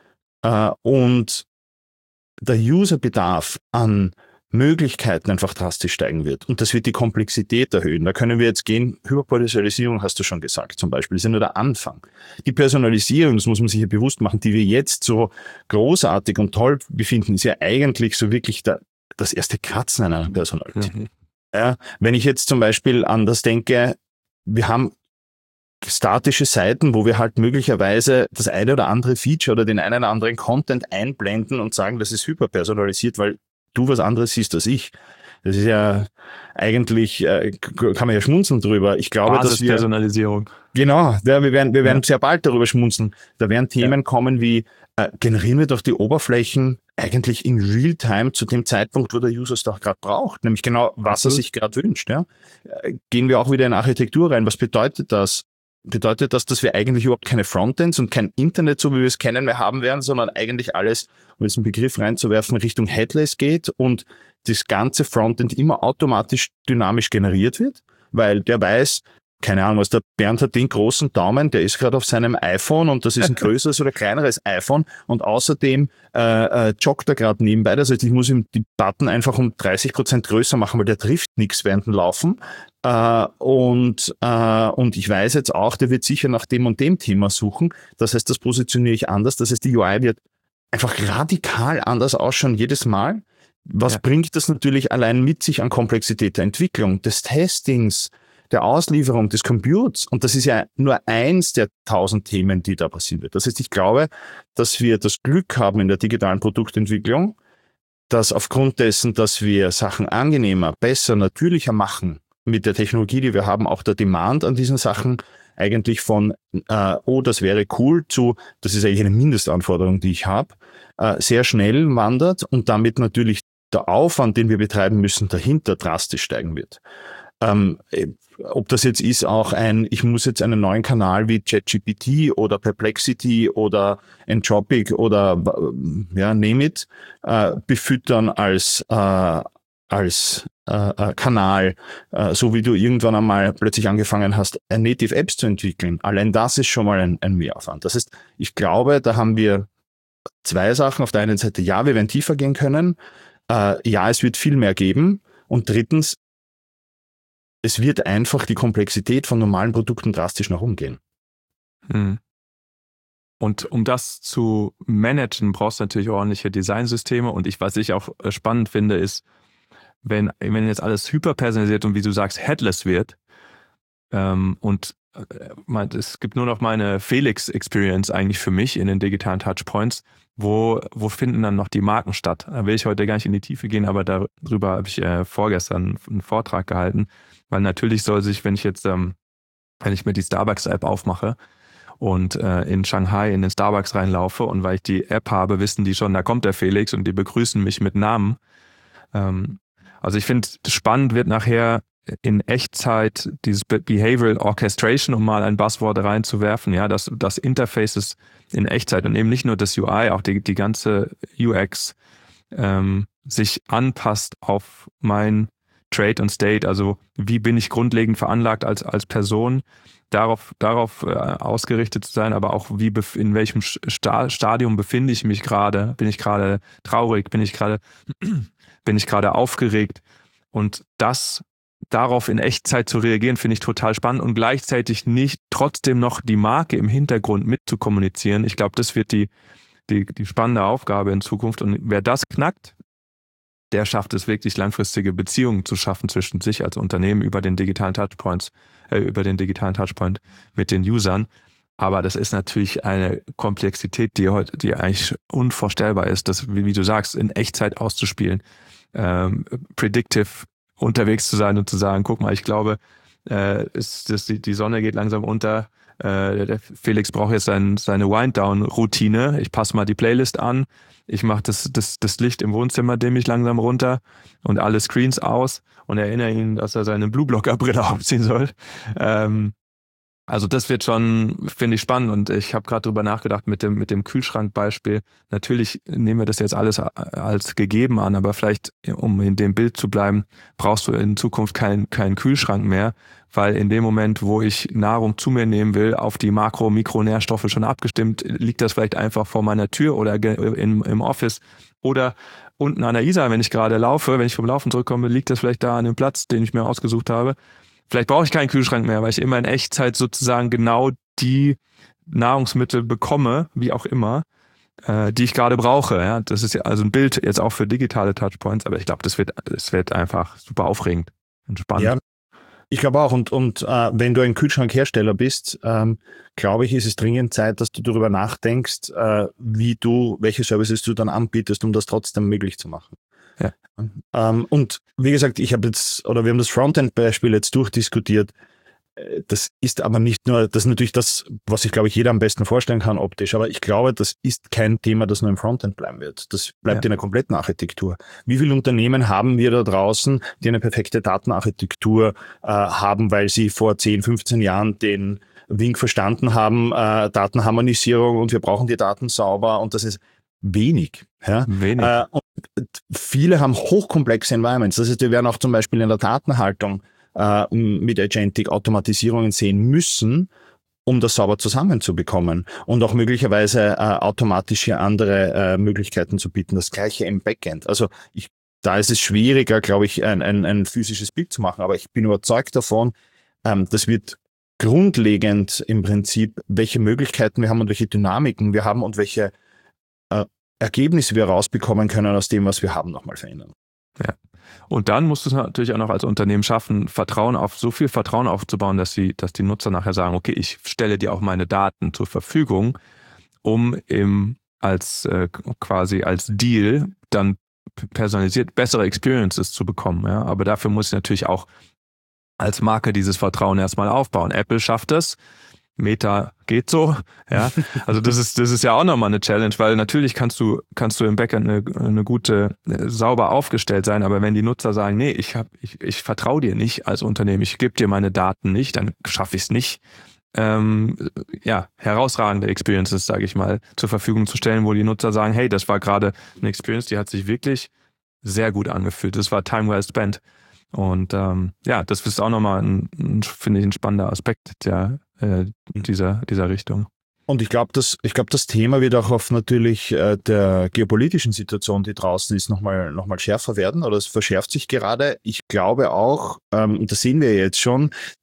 und der Userbedarf an Möglichkeiten einfach drastisch steigen wird. Und das wird die Komplexität erhöhen. Da können wir jetzt gehen, Hyperpersonalisierung hast du schon gesagt zum Beispiel, das ist ja nur der Anfang. Die Personalisierung, das muss man sich ja bewusst machen, die wir jetzt so großartig und toll befinden, ist ja eigentlich so wirklich das erste Kratzen einer Personalität. Mhm. Ja, wenn ich jetzt zum Beispiel an das denke, wir haben statische Seiten, wo wir halt möglicherweise das eine oder andere Feature oder den einen oder anderen Content einblenden und sagen, das ist hyperpersonalisiert, weil du was anderes siehst als ich. Das ist ja eigentlich, kann man ja schmunzeln drüber. Ich glaube, dass wir... Personalisierung. Genau, ja, wir werden sehr bald darüber schmunzeln. Da werden Themen kommen wie, generieren wir doch die Oberflächen eigentlich in Realtime zu dem Zeitpunkt, wo der User es doch gerade braucht, nämlich genau, was er sich gerade wünscht. Ja? Gehen wir auch wieder in Architektur rein. Was bedeutet das? Bedeutet das, dass wir eigentlich überhaupt keine Frontends und kein Internet, so wie wir es kennen, mehr haben werden, sondern eigentlich alles, um jetzt einen Begriff reinzuwerfen, Richtung Headless geht und das ganze Frontend immer automatisch dynamisch generiert wird, weil der weiß, keine Ahnung was, der Bernd hat den großen Daumen, der ist gerade auf seinem iPhone und das ist ein größeres oder kleineres iPhone und außerdem joggt er gerade nebenbei. Das heißt, ich muss ihm die Button einfach um 30% größer machen, weil der trifft nichts während dem Laufen. Und ich weiß jetzt auch, der wird sicher nach dem und dem Thema suchen. Das heißt, das positioniere ich anders. Das heißt, die UI wird einfach radikal anders ausschauen jedes Mal. Was bringt das natürlich allein mit sich an Komplexität der Entwicklung, des Testings, der Auslieferung, des Computes? Und das ist ja nur eins der 1000 Themen, die da passieren wird. Das heißt, ich glaube, dass wir das Glück haben in der digitalen Produktentwicklung, dass aufgrund dessen, dass wir Sachen angenehmer, besser, natürlicher machen, mit der Technologie, die wir haben, auch der Demand an diesen Sachen eigentlich von, oh, das wäre cool, zu, das ist eigentlich eine Mindestanforderung, die ich habe, sehr schnell wandert und damit natürlich der Aufwand, den wir betreiben müssen, dahinter drastisch steigen wird. Ob das jetzt ist auch ich muss jetzt einen neuen Kanal wie ChatGPT oder Perplexity oder Entropic oder name it, befüttern als Kanal, so wie du irgendwann einmal plötzlich angefangen hast, Native Apps zu entwickeln. Allein das ist schon mal ein Mehraufwand. Das heißt, ich glaube, da haben wir zwei Sachen. Auf der einen Seite, ja, wir werden tiefer gehen können. Ja, es wird viel mehr geben. Und drittens, es wird einfach die Komplexität von normalen Produkten drastisch nach umgehen. Und um das zu managen, brauchst du natürlich ordentliche Designsysteme. Und was ich auch spannend finde, ist, wenn jetzt alles hyperpersonalisiert und wie du sagst, headless wird und meint, es gibt nur noch meine Felix-Experience eigentlich für mich in den digitalen Touchpoints. Wo finden dann noch die Marken statt? Da will ich heute gar nicht in die Tiefe gehen, aber darüber habe ich vorgestern einen Vortrag gehalten, weil natürlich soll sich, wenn ich mir die Starbucks-App aufmache und in Shanghai in den Starbucks reinlaufe und weil ich die App habe, wissen die schon, da kommt der Felix und die begrüßen mich mit Namen. Also ich finde, spannend wird nachher in Echtzeit dieses Behavioral Orchestration, um mal ein Buzzword reinzuwerfen, ja, das Interface ist in Echtzeit und eben nicht nur das UI, auch die ganze UX sich anpasst auf mein Trade und State, also wie bin ich grundlegend veranlagt als Person, darauf ausgerichtet zu sein, aber auch in welchem Stadium befinde ich mich gerade, bin ich gerade traurig, bin ich gerade aufgeregt und darauf in Echtzeit zu reagieren, finde ich total spannend und gleichzeitig nicht trotzdem noch die Marke im Hintergrund mit zu kommunizieren. Ich glaube, das wird die spannende Aufgabe in Zukunft und wer das knackt, der schafft es wirklich langfristige Beziehungen zu schaffen zwischen sich als Unternehmen über den digitalen Touchpoint mit den Usern. Aber das ist natürlich eine Komplexität, die eigentlich unvorstellbar ist, das, wie du sagst, in Echtzeit auszuspielen, predictive unterwegs zu sein und zu sagen, guck mal, ich glaube, die Sonne geht langsam unter, der Felix braucht jetzt seine Wind-Down-Routine, ich passe mal die Playlist an, ich mache das Licht im Wohnzimmer dimme ich langsam runter und alle Screens aus und erinnere ihn, dass er seine Blue-Blocker-Brille aufziehen soll. Also das wird schon, finde ich, spannend und ich habe gerade drüber nachgedacht mit dem Kühlschrankbeispiel. Natürlich nehmen wir das jetzt alles als gegeben an, aber vielleicht, um in dem Bild zu bleiben, brauchst du in Zukunft keinen Kühlschrank mehr, weil in dem Moment, wo ich Nahrung zu mir nehmen will, auf die Mikronährstoffe schon abgestimmt, liegt das vielleicht einfach vor meiner Tür oder im Office oder unten an der Isar, wenn ich gerade laufe, wenn ich vom Laufen zurückkomme, liegt das vielleicht da an dem Platz, den ich mir ausgesucht habe. Vielleicht brauche ich keinen Kühlschrank mehr, weil ich immer in Echtzeit sozusagen genau die Nahrungsmittel bekomme, wie auch immer, die ich gerade brauche. Ja? Das ist ja also ein Bild jetzt auch für digitale Touchpoints, aber ich glaube, das wird einfach super aufregend und spannend. Ja, ich glaube auch. Und wenn du ein Kühlschrankhersteller bist, glaube ich, ist es dringend Zeit, dass du darüber nachdenkst, welche Services du dann anbietest, um das trotzdem möglich zu machen. Ja. Und wie gesagt, wir haben das Frontend-Beispiel jetzt durchdiskutiert. Das ist aber nicht nur, das ist natürlich das, was sich, glaube ich, jeder am besten vorstellen kann optisch, aber ich glaube, das ist kein Thema, das nur im Frontend bleiben wird. Das bleibt in der kompletten Architektur. Wie viele Unternehmen haben wir da draußen, die eine perfekte Datenarchitektur haben, weil sie vor 10, 15 Jahren den Wink verstanden haben, Datenharmonisierung und wir brauchen die Daten sauber und das ist wenig. Ja? Wenig. Und viele haben hochkomplexe Environments. Das heißt, wir werden auch zum Beispiel in der Datenhaltung mit Agentic Automatisierungen sehen müssen, um das sauber zusammenzubekommen und auch möglicherweise automatisch hier andere Möglichkeiten zu bieten. Das Gleiche im Backend. Also da ist es schwieriger, glaube ich, ein physisches Bild zu machen. Aber ich bin überzeugt davon, das wird grundlegend im Prinzip, welche Möglichkeiten wir haben und welche Dynamiken wir haben und welche Ergebnisse wir rausbekommen können aus dem, was wir haben, nochmal verändern. Ja. Und dann musst du es natürlich auch noch als Unternehmen schaffen, so viel Vertrauen aufzubauen, dass die Nutzer nachher sagen, okay, ich stelle dir auch meine Daten zur Verfügung, um quasi als Deal dann personalisiert bessere Experiences zu bekommen. Ja? Aber dafür muss ich natürlich auch als Marke dieses Vertrauen erstmal aufbauen. Apple schafft es. Meta geht so, ja. Also das ist ja auch nochmal eine Challenge, weil natürlich kannst du im Backend eine gute, sauber aufgestellt sein, aber wenn die Nutzer sagen, nee, ich vertraue dir nicht als Unternehmen, ich gebe dir meine Daten nicht, dann schaffe ich es nicht, herausragende Experiences, sage ich mal, zur Verfügung zu stellen, wo die Nutzer sagen, hey, das war gerade eine Experience, die hat sich wirklich sehr gut angefühlt, das war time well spent. Und das ist auch nochmal finde ich, ein spannender Aspekt dieser Richtung. Und ich glaube, das Thema wird auch auf natürlich der geopolitischen Situation, die draußen ist, nochmal schärfer werden oder es verschärft sich gerade. Ich glaube auch, und das sehen wir jetzt schon,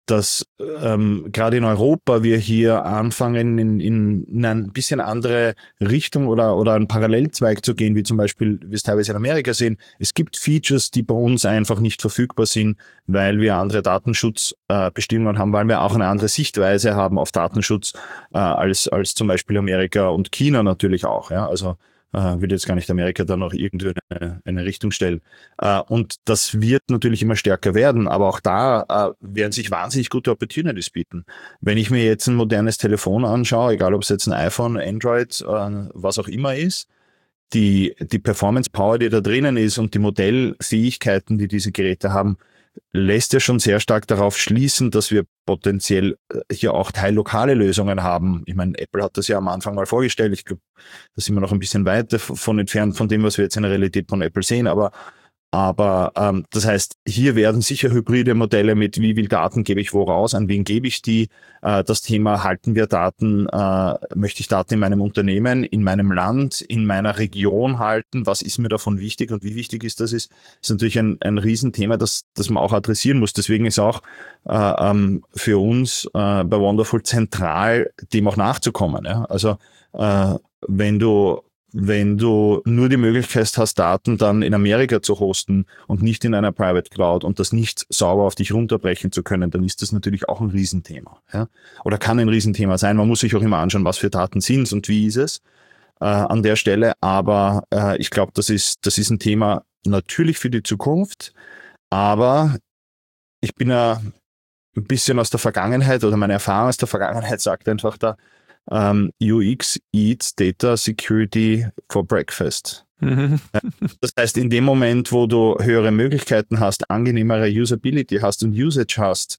dass gerade in Europa wir hier anfangen, in eine bisschen andere Richtung oder einen Parallelzweig zu gehen, wie zum Beispiel wir es teilweise in Amerika sehen. Es gibt Features, die bei uns einfach nicht verfügbar sind, weil wir andere Datenschutzbestimmungen haben, weil wir auch eine andere Sichtweise haben auf Datenschutz als zum Beispiel Amerika und China natürlich auch. Ja? Also will jetzt gar nicht Amerika da noch irgendwie eine Richtung stellen. Und das wird natürlich immer stärker werden, aber auch da werden sich wahnsinnig gute Opportunities bieten. Wenn ich mir jetzt ein modernes Telefon anschaue, egal ob es jetzt ein iPhone, Android, was auch immer ist, die Performance Power, die da drinnen ist und die Modellfähigkeiten, die diese Geräte haben, lässt ja schon sehr stark darauf schließen, dass wir potenziell hier auch teillokale Lösungen haben. Ich meine, Apple hat das ja am Anfang mal vorgestellt. Ich glaube, da sind wir noch ein bisschen weit von entfernt von dem, was wir jetzt in der Realität von Apple sehen. Aber das heißt, hier werden sicher hybride Modelle mit, wie viel Daten gebe ich wo raus, an wen gebe ich die. Das Thema, halten wir Daten, möchte ich Daten in meinem Unternehmen, in meinem Land, in meiner Region halten, was ist mir davon wichtig und wie wichtig ist das, ist natürlich ein Riesenthema, das man auch adressieren muss. Deswegen ist auch für uns bei Wonderful zentral, dem auch nachzukommen. Ja? Also wenn du nur die Möglichkeit hast, Daten dann in Amerika zu hosten und nicht in einer Private Cloud und das nicht sauber auf dich runterbrechen zu können, dann ist das natürlich auch ein Riesenthema. Ja? Oder kann ein Riesenthema sein. Man muss sich auch immer anschauen, was für Daten sind es und wie ist es an der Stelle. Aber ich glaube, das ist ein Thema natürlich für die Zukunft. Aber ich bin ja ein bisschen aus der Vergangenheit oder meine Erfahrung aus der Vergangenheit sagt einfach da, UX eats Data Security for breakfast. Das heißt, in dem Moment, wo du höhere Möglichkeiten hast, angenehmere Usability hast und Usage hast,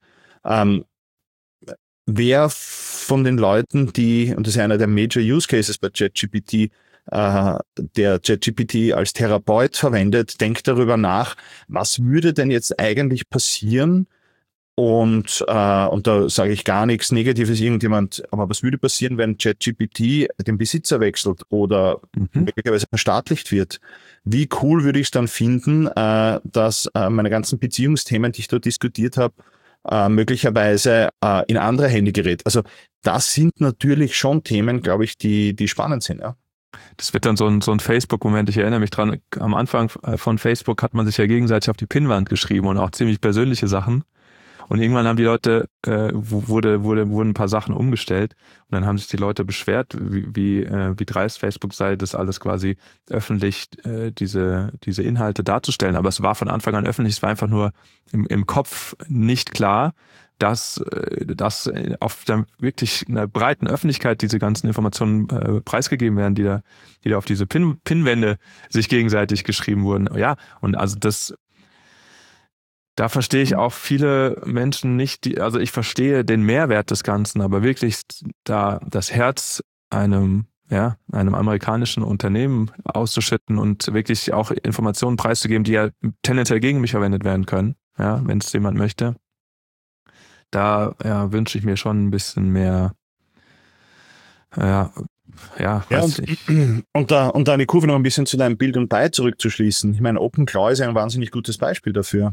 wer von den Leuten, und das ist ja einer der Major Use Cases bei ChatGPT, der ChatGPT als Therapeut verwendet, denkt darüber nach, was würde denn jetzt eigentlich passieren, und da sage ich gar nichts Negatives irgendjemand, aber was würde passieren, wenn ChatGPT den Besitzer wechselt oder möglicherweise verstaatlicht wird? Wie cool würde ich es dann finden, dass meine ganzen Beziehungsthemen, die ich dort diskutiert habe, möglicherweise in andere Hände gerät? Also das sind natürlich schon Themen, glaube ich, die spannend sind. Ja. Das wird dann so ein Facebook-Moment. Ich erinnere mich dran, am Anfang von Facebook hat man sich ja gegenseitig auf die Pinnwand geschrieben und auch ziemlich persönliche Sachen. Und irgendwann haben die Leute, wurden ein paar Sachen umgestellt und dann haben sich die Leute beschwert, wie dreist Facebook sei, das alles quasi öffentlich, diese Inhalte darzustellen. Aber es war von Anfang an öffentlich, es war einfach nur im Kopf nicht klar, dass auf der wirklich einer breiten Öffentlichkeit diese ganzen Informationen preisgegeben werden, die da auf diese Pinwände sich gegenseitig geschrieben wurden. Ja, und also da verstehe ich auch viele Menschen nicht, also ich verstehe den Mehrwert des Ganzen, aber wirklich da das Herz einem amerikanischen Unternehmen auszuschütten und wirklich auch Informationen preiszugeben, die ja tendenziell gegen mich verwendet werden können, ja, wenn es jemand möchte. Da wünsche ich mir schon ein bisschen mehr, und da eine Kurve noch ein bisschen zu deinem Bild und Buy zurückzuschließen. Ich meine, OpenClaw ist ja ein wahnsinnig gutes Beispiel dafür.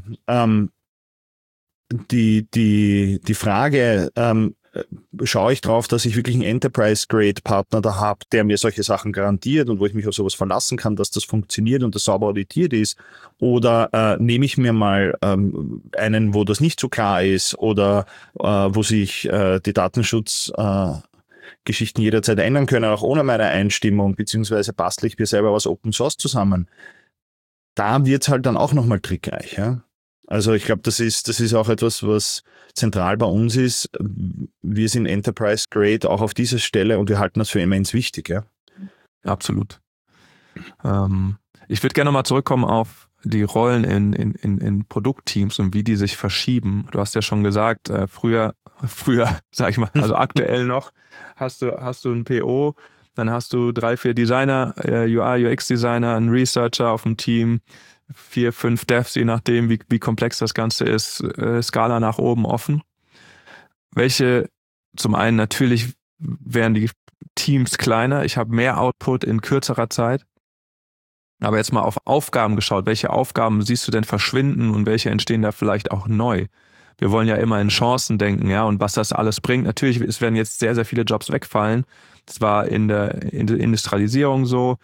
Die Frage, schaue ich drauf, dass ich wirklich einen Enterprise-Grade-Partner da habe, der mir solche Sachen garantiert und wo ich mich auf sowas verlassen kann, dass das funktioniert und das sauber auditiert ist? Oder nehme ich mir mal einen, wo das nicht so klar ist oder wo sich die Datenschutz Geschichten jederzeit ändern können, auch ohne meine Einstimmung, beziehungsweise bastle ich mir selber was Open Source zusammen. Da wird es halt dann auch nochmal trickreich. Ja? Also ich glaube, das ist auch etwas, was zentral bei uns ist. Wir sind Enterprise Grade auch auf dieser Stelle und wir halten das für immens wichtig. Ja? Absolut. Ich würde gerne nochmal zurückkommen auf die Rollen in Produktteams und wie die sich verschieben. Du hast ja schon gesagt, früher, sag ich mal, also aktuell noch, hast du ein PO, dann hast du 3, 4 Designer, UI, UX-Designer, einen Researcher auf dem Team, 4, 5 Devs, je nachdem, wie komplex das Ganze ist, Skala nach oben offen. Welche, zum einen natürlich werden die Teams kleiner, ich habe mehr Output in kürzerer Zeit. Aber jetzt mal auf Aufgaben geschaut. Welche Aufgaben siehst du denn verschwinden und welche entstehen da vielleicht auch neu? wir wollen ja immer in Chancen denken, ja, und was das alles bringt. Natürlich, es werden jetzt sehr, sehr viele Jobs wegfallen. Das war in der Industrialisierung so.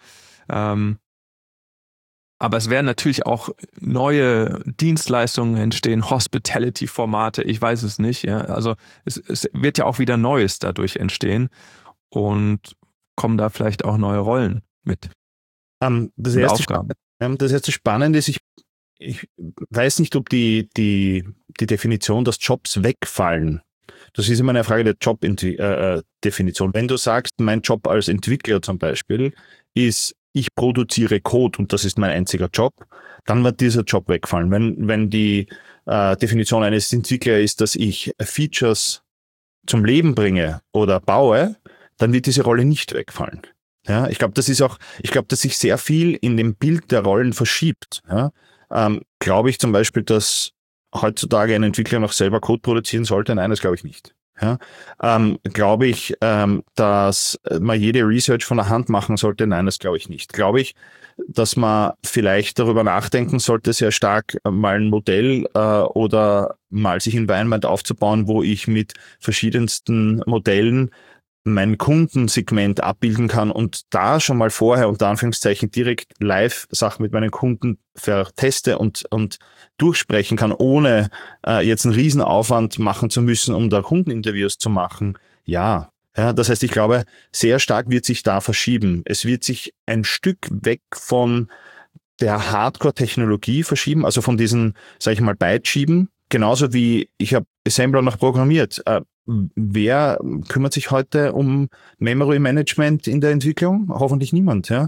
Aber es werden natürlich auch neue Dienstleistungen entstehen, Hospitality-Formate, ich weiß es nicht. Ja. Also es wird ja auch wieder Neues dadurch entstehen und kommen da vielleicht auch neue Rollen mit. Das erste Spannende ist, ich weiß nicht, ob die Definition, dass Jobs wegfallen, das ist immer eine Frage der Job-Definition. Wenn du sagst, mein Job als Entwickler zum Beispiel ist, ich produziere Code und das ist mein einziger Job, dann wird dieser Job wegfallen. Wenn die Definition eines Entwicklers ist, dass ich Features zum Leben bringe oder baue, dann wird diese Rolle nicht wegfallen. Ja, ich glaube, dass sich sehr viel in dem Bild der Rollen verschiebt. Ja, glaube ich zum Beispiel, dass heutzutage ein Entwickler noch selber Code produzieren sollte? Nein, das glaube ich nicht. Ja, glaube ich, dass man jede Research von der Hand machen sollte? Nein, das glaube ich nicht. Glaube ich, dass man vielleicht darüber nachdenken sollte, sehr stark mal ein Modell oder mal sich ein Environment aufzubauen, wo ich mit verschiedensten Modellen mein Kundensegment abbilden kann und da schon mal vorher unter Anführungszeichen direkt live Sachen mit meinen Kunden verteste und durchsprechen kann, ohne jetzt einen Riesenaufwand machen zu müssen, um da Kundeninterviews zu machen. Ja, das heißt, ich glaube, sehr stark wird sich da verschieben. Es wird sich ein Stück weg von der Hardcore-Technologie verschieben, also von diesen, sage ich mal, Byte-Schieben. Genauso wie ich habe Assembler noch programmiert. Wer kümmert sich heute um Memory Management in der Entwicklung? Hoffentlich niemand. Ja?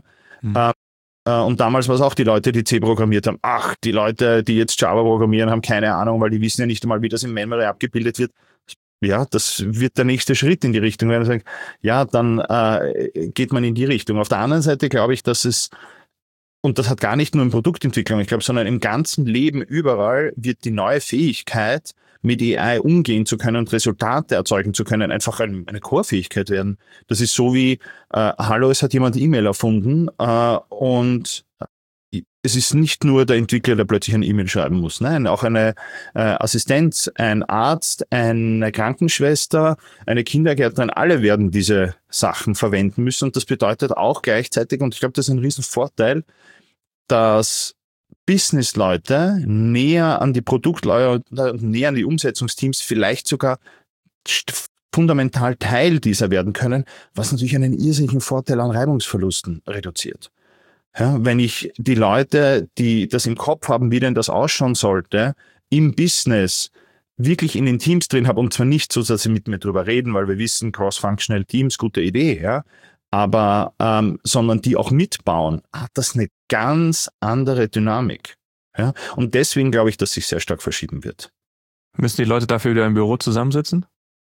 Und damals war es auch die Leute, die C programmiert haben. Ach, die Leute, die jetzt Java programmieren, haben keine Ahnung, weil die wissen ja nicht einmal, wie das in Memory abgebildet wird. Ja, das wird der nächste Schritt in die Richtung. Wenn man sagt, ja, dann geht man in die Richtung. Auf der anderen Seite glaube ich, dass es, und das hat gar nicht nur in Produktentwicklung, ich glaube, sondern im ganzen Leben überall wird die neue Fähigkeit, mit AI umgehen zu können und Resultate erzeugen zu können, einfach eine Core-Fähigkeit werden. Das ist so wie, hallo, es hat jemand E-Mail erfunden und es ist nicht nur der Entwickler, der plötzlich eine E-Mail schreiben muss. Nein, auch eine Assistenz, ein Arzt, eine Krankenschwester, eine Kindergärtnerin, alle werden diese Sachen verwenden müssen. Und das bedeutet auch gleichzeitig, und ich glaube, das ist ein Riesenvorteil, dass Business-Leute näher an die Produktleute und näher an die Umsetzungsteams vielleicht sogar fundamental Teil dieser werden können, was natürlich einen irrsinnigen Vorteil an Reibungsverlusten reduziert. Ja, wenn ich die Leute, die das im Kopf haben, wie denn das ausschauen sollte, im Business wirklich in den Teams drin habe, und zwar nicht so, dass sie mit mir drüber reden, weil wir wissen, cross-functional Teams, gute Idee, ja, aber sondern die auch mitbauen, hat das eine ganz andere Dynamik. Ja? Und deswegen glaube ich, dass sich sehr stark verschieben wird. Müssen die Leute dafür wieder im Büro zusammensitzen?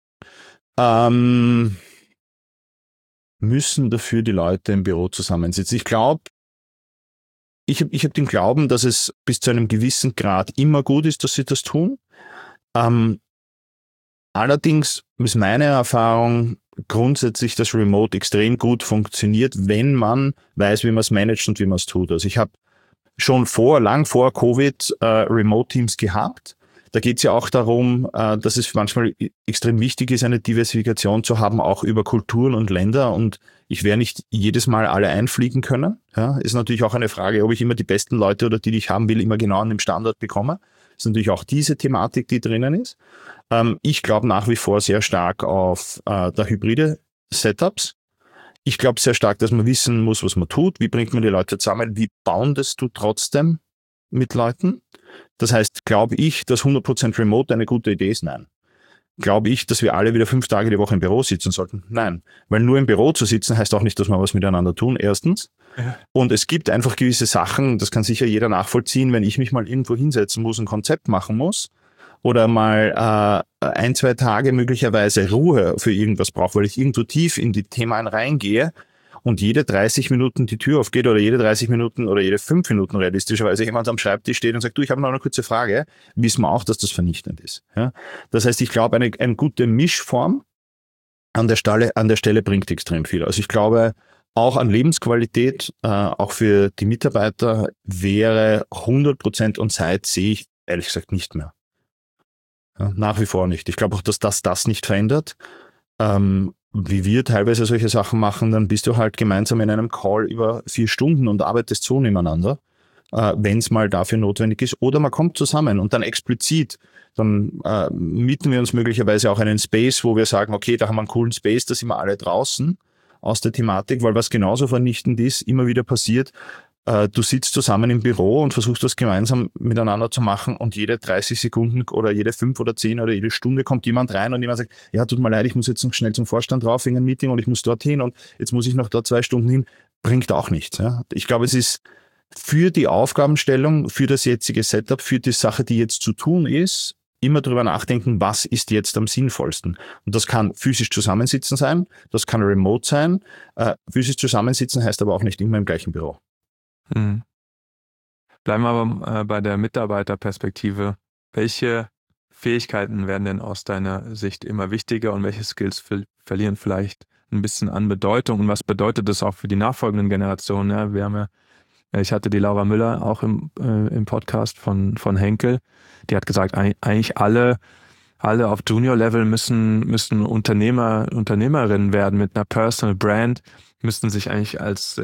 Müssen dafür die Leute im Büro zusammensitzen? Ich glaube, ich hab den Glauben, dass es bis zu einem gewissen Grad immer gut ist, dass sie das tun. Allerdings ist meine Erfahrung grundsätzlich, dass Remote extrem gut funktioniert, wenn man weiß, wie man es managt und wie man es tut. Also ich habe schon lang vor Covid Remote-Teams gehabt. Da geht es ja auch darum, dass es manchmal extrem wichtig ist, eine Diversifikation zu haben, auch über Kulturen und Länder. Und ich werde nicht jedes Mal alle einfliegen können. Ja, ist natürlich auch eine Frage, ob ich immer die besten Leute oder die ich haben will, immer genau an dem Standort bekomme. Das ist natürlich auch diese Thematik, die drinnen ist. Ich glaube nach wie vor sehr stark auf der hybride Setups. Ich glaube sehr stark, dass man wissen muss, was man tut. Wie bringt man die Leute zusammen? Wie boundest du trotzdem mit Leuten? Das heißt, glaube ich, dass 100% Remote eine gute Idee ist? Nein. Glaube ich, dass wir alle wieder 5 Tage die Woche im Büro sitzen sollten? Nein. Weil nur im Büro zu sitzen heißt auch nicht, dass wir was miteinander tun, erstens. Ja. Und es gibt einfach gewisse Sachen, das kann sicher jeder nachvollziehen, wenn ich mich mal irgendwo hinsetzen muss, ein Konzept machen muss oder mal 1-2 Tage möglicherweise Ruhe für irgendwas brauche, weil ich irgendwo tief in die Themen reingehe und jede 30 Minuten die Tür aufgeht oder jede 30 Minuten oder jede 5 Minuten realistischerweise jemand am Schreibtisch steht und sagt, du, ich habe noch eine kurze Frage, wissen wir auch, dass das vernichtend ist. Ja? Das heißt, ich glaube, eine gute Mischform an der Stelle bringt extrem viel. Also ich glaube, auch an Lebensqualität, auch für die Mitarbeiter wäre 100% On-Site sehe ich ehrlich gesagt nicht mehr. Ja, nach wie vor nicht. Ich glaube auch, dass das nicht verändert. Wie wir teilweise solche Sachen machen, dann bist du halt gemeinsam in einem Call über 4 Stunden und arbeitest so nebeneinander, wenn es mal dafür notwendig ist. Oder man kommt zusammen und dann explizit, dann mieten wir uns möglicherweise auch einen Space, wo wir sagen, okay, da haben wir einen coolen Space, da sind wir alle draußen aus der Thematik, weil was genauso vernichtend ist, immer wieder passiert, du sitzt zusammen im Büro und versuchst das gemeinsam miteinander zu machen und jede 30 Sekunden oder jede 5 oder 10 oder jede Stunde kommt jemand rein und jemand sagt, ja, tut mir leid, ich muss jetzt noch schnell zum Vorstand drauf wegen einem Meeting und ich muss dorthin und jetzt muss ich noch da 2 Stunden hin. Bringt auch nichts. Ja. Ich glaube, es ist für die Aufgabenstellung, für das jetzige Setup, für die Sache, die jetzt zu tun ist, immer drüber nachdenken, was ist jetzt am sinnvollsten. Und das kann physisch zusammensitzen sein, das kann remote sein. Physisch zusammensitzen heißt aber auch nicht immer im gleichen Büro. Mhm. Bleiben wir aber bei der Mitarbeiterperspektive. Welche Fähigkeiten werden denn aus deiner Sicht immer wichtiger und welche Skills verlieren vielleicht ein bisschen an Bedeutung? Und was bedeutet das auch für die nachfolgenden Generationen? Ja, ich hatte die Laura Müller auch im Podcast von Henkel. Die hat gesagt, eigentlich alle auf Junior-Level müssen Unternehmerinnen werden mit einer Personal Brand, müssten sich eigentlich als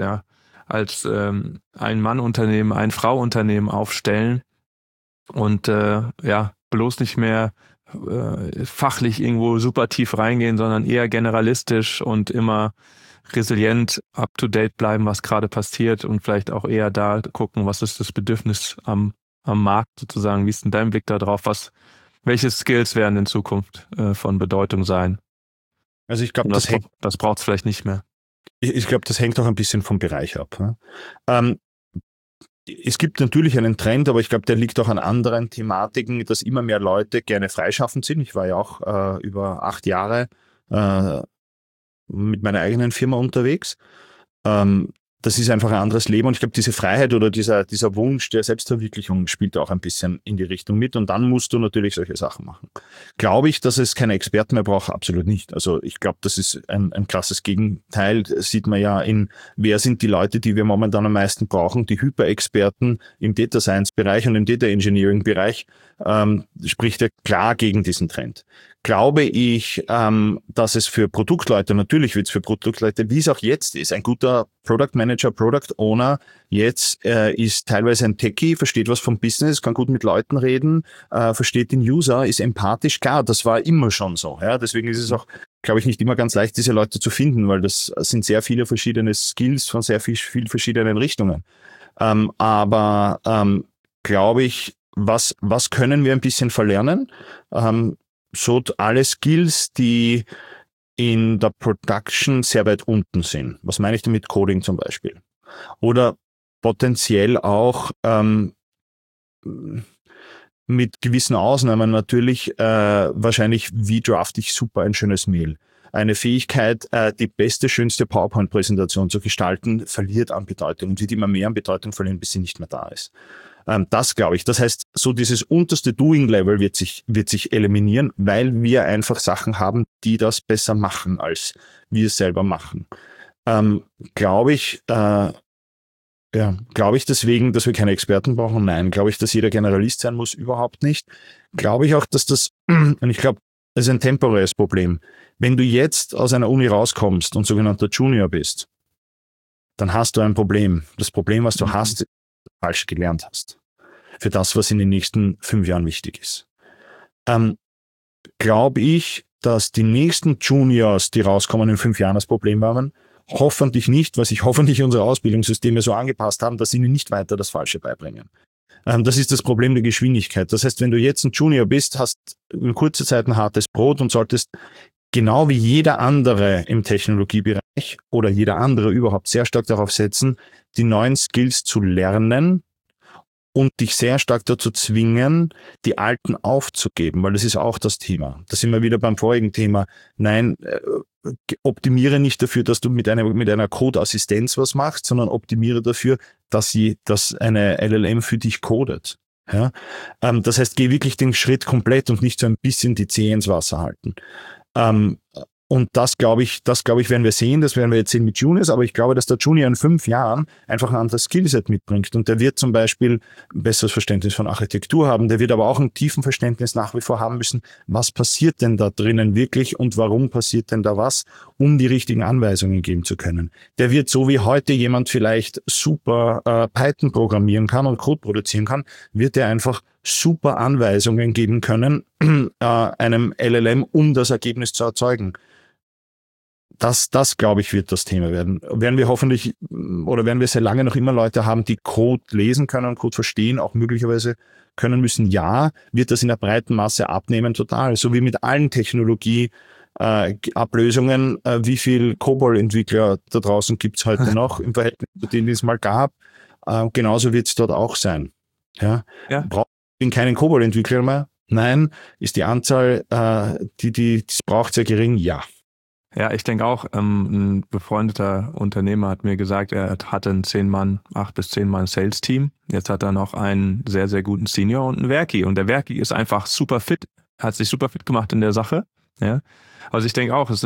Ein-Mann-Unternehmen, Ein-Frau-Unternehmen aufstellen und bloß nicht mehr fachlich irgendwo super tief reingehen, sondern eher generalistisch und immer resilient up-to-date bleiben, was gerade passiert und vielleicht auch eher da gucken, was ist das Bedürfnis am Markt sozusagen. Wie ist denn dein Blick da drauf? Welche Skills werden in Zukunft von Bedeutung sein? Also ich glaube, das braucht es vielleicht nicht mehr. Ich glaube, das hängt auch ein bisschen vom Bereich ab. Ne? Es gibt natürlich einen Trend, aber ich glaube, der liegt auch an anderen Thematiken, dass immer mehr Leute gerne freischaffend sind. Ich war ja auch über 8 Jahre mit meiner eigenen Firma unterwegs. Das ist einfach ein anderes Leben und ich glaube, diese Freiheit oder dieser Wunsch der Selbstverwirklichung spielt auch ein bisschen in die Richtung mit und dann musst du natürlich solche Sachen machen. Glaube ich, dass es keine Experten mehr braucht? Absolut nicht. Also ich glaube, das ist ein krasses Gegenteil. Das sieht man ja wer sind die Leute, die wir momentan am meisten brauchen? Die Hyperexperten im Data Science Bereich und im Data Engineering Bereich spricht ja klar gegen diesen Trend. Glaube ich, dass es für Produktleute, natürlich wird es für Produktleute, wie es auch jetzt ist, ein guter Product Manager, Product Owner, jetzt ist teilweise ein Techie, versteht was vom Business, kann gut mit Leuten reden, versteht den User, ist empathisch, klar, das war immer schon so. Ja? Deswegen ist es auch, glaube ich, nicht immer ganz leicht, diese Leute zu finden, weil das sind sehr viele verschiedene Skills von sehr viel verschiedenen Richtungen. Aber glaube ich, was können wir ein bisschen verlernen? So alle Skills, die in der Production sehr weit unten sind. Was meine ich damit? Coding zum Beispiel. Oder potenziell auch mit gewissen Ausnahmen natürlich wahrscheinlich, wie drafte ich super ein schönes Mail. Eine Fähigkeit, die beste, schönste PowerPoint-Präsentation zu gestalten, verliert an Bedeutung und wird immer mehr an Bedeutung verlieren, bis sie nicht mehr da ist. Das glaube ich. Das heißt, so dieses unterste Doing-Level wird sich eliminieren, weil wir einfach Sachen haben, die das besser machen, als wir es selber machen. Glaube ich deswegen, dass wir keine Experten brauchen? Nein. Glaube ich, dass jeder Generalist sein muss? Überhaupt nicht. Glaube ich auch, dass und ich glaube, das ist ein temporäres Problem. Wenn du jetzt aus einer Uni rauskommst und sogenannter Junior bist, dann hast du ein Problem. Das Problem, was du hast, ist, dass du falsch gelernt hast. Für das, was in den nächsten 5 Jahren wichtig ist. Glaube ich, dass die nächsten Juniors, die rauskommen in 5 Jahren, das Problem haben? Hoffentlich nicht, weil sich hoffentlich unsere Ausbildungssysteme so angepasst haben, dass sie ihnen nicht weiter das Falsche beibringen. Das ist das Problem der Geschwindigkeit. Das heißt, wenn du jetzt ein Junior bist, hast in kurzer Zeit ein hartes Brot und solltest genau wie jeder andere im Technologiebereich oder jeder andere überhaupt sehr stark darauf setzen, die neuen Skills zu lernen und dich sehr stark dazu zwingen, die alten aufzugeben, weil das ist auch das Thema. Da sind wir wieder beim vorigen Thema. Nein, optimiere nicht dafür, dass du mit einer Code-Assistenz was machst, sondern optimiere dafür, dass eine LLM für dich codet. Ja? Das heißt, geh wirklich den Schritt komplett und nicht so ein bisschen die Zehe ins Wasser halten. Und das glaube ich, werden wir sehen. Das werden wir jetzt sehen mit Juniors. Aber ich glaube, dass der Junior in 5 Jahren einfach ein anderes Skillset mitbringt. Und der wird zum Beispiel ein besseres Verständnis von Architektur haben. Der wird aber auch ein tiefen Verständnis nach wie vor haben müssen. Was passiert denn da drinnen wirklich und warum passiert denn da was, um die richtigen Anweisungen geben zu können? Der wird so wie heute jemand vielleicht super Python programmieren kann und Code produzieren kann, wird er einfach super Anweisungen geben können, einem LLM, um das Ergebnis zu erzeugen. Das glaube ich, wird das Thema werden. Werden wir hoffentlich, oder werden wir sehr lange noch immer Leute haben, die Code lesen können und Code verstehen, auch möglicherweise können müssen? Ja, wird das in der breiten Masse abnehmen, total. So wie mit allen Technologie-Ablösungen, wie viel COBOL-Entwickler da draußen gibt's heute noch im Verhältnis zu denen, die es mal gab. Genauso wird es dort auch sein. Ja. Bin keinen COBOL-Entwickler mehr. Nein, ist die Anzahl, die es braucht, sehr gering? Ja. Ja, ich denke auch, ein befreundeter Unternehmer hat mir gesagt, er hatte ein 8 bis 10 Mann Sales-Team. Jetzt hat er noch einen sehr, sehr guten Senior und einen Werki. Und der Werki ist einfach super fit, hat sich super fit gemacht in der Sache. Ja. Also ich denke auch, es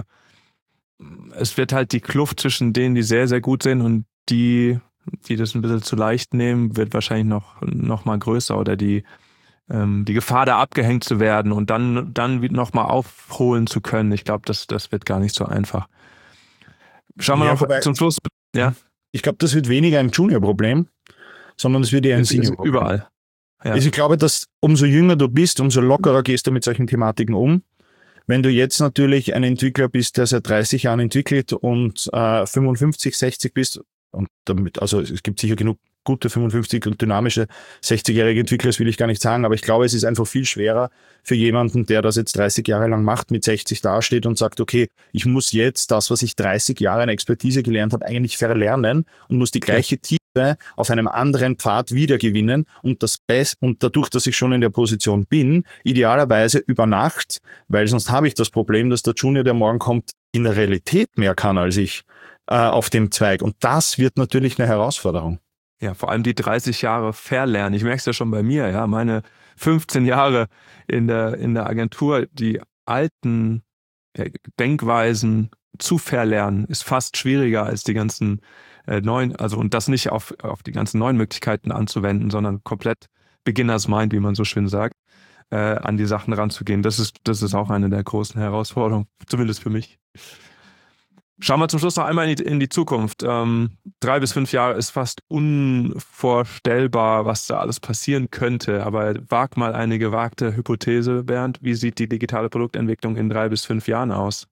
wird halt die Kluft zwischen denen, die sehr, sehr gut sind und die das ein bisschen zu leicht nehmen, wird wahrscheinlich noch mal größer, oder die Gefahr, da abgehängt zu werden und dann nochmal aufholen zu können. Ich glaube, das wird gar nicht so einfach. Schauen wir noch zum Schluss. Ja. Ich glaube, das wird weniger ein Junior-Problem, sondern es wird eher ein Senior-Problem. Überall. Ja. Also ich glaube, dass umso jünger du bist, umso lockerer gehst du mit solchen Thematiken um. Wenn du jetzt natürlich ein Entwickler bist, der seit 30 Jahren entwickelt und 55, 60 bist, und damit, also es gibt sicher genug gute 55 und dynamische 60-jährige Entwickler, das will ich gar nicht sagen, aber ich glaube, es ist einfach viel schwerer für jemanden, der das jetzt 30 Jahre lang macht, mit 60 dasteht und sagt, okay, ich muss jetzt das, was ich 30 Jahre an Expertise gelernt habe, eigentlich verlernen und muss die gleiche Tiefe auf einem anderen Pfad wiedergewinnen und und dadurch, dass ich schon in der Position bin, idealerweise über Nacht, weil sonst habe ich das Problem, dass der Junior, der morgen kommt, in der Realität mehr kann als ich auf dem Zweig. Und das wird natürlich eine Herausforderung. Ja, vor allem die 30 Jahre verlernen. Ich merke es ja schon bei mir, ja, meine 15 Jahre in der Agentur, die alten Denkweisen zu verlernen, ist fast schwieriger als die ganzen neuen, also und das nicht auf die ganzen neuen Möglichkeiten anzuwenden, sondern komplett Beginners Mind, wie man so schön sagt, an die Sachen ranzugehen. Das ist auch eine der großen Herausforderungen, zumindest für mich. Schauen wir zum Schluss noch einmal in die Zukunft. 3 bis 5 Jahre ist fast unvorstellbar, was da alles passieren könnte. Aber wag mal eine gewagte Hypothese, Bernd. Wie sieht die digitale Produktentwicklung in 3 bis 5 Jahren aus?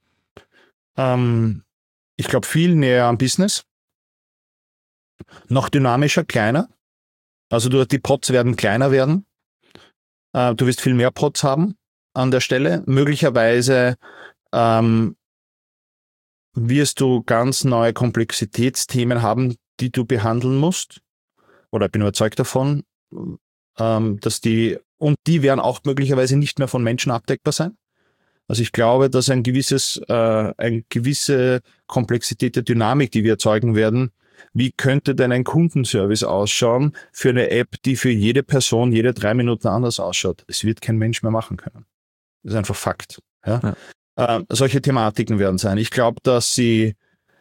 Ich glaube, viel näher am Business. Noch dynamischer, kleiner. Also die Pods werden kleiner werden. Du wirst viel mehr Pods haben an der Stelle. Möglicherweise wirst du ganz neue Komplexitätsthemen haben, die du behandeln musst. Oder ich bin überzeugt davon, dass die werden auch möglicherweise nicht mehr von Menschen abdeckbar sein. Also ich glaube, dass eine gewisse Komplexität der Dynamik, die wir erzeugen werden, wie könnte denn ein Kundenservice ausschauen für eine App, die für jede Person jede 3 Minuten anders ausschaut? Es wird kein Mensch mehr machen können. Das ist einfach Fakt. Ja? Ja. Solche Thematiken werden sein. Ich glaube, dass wenn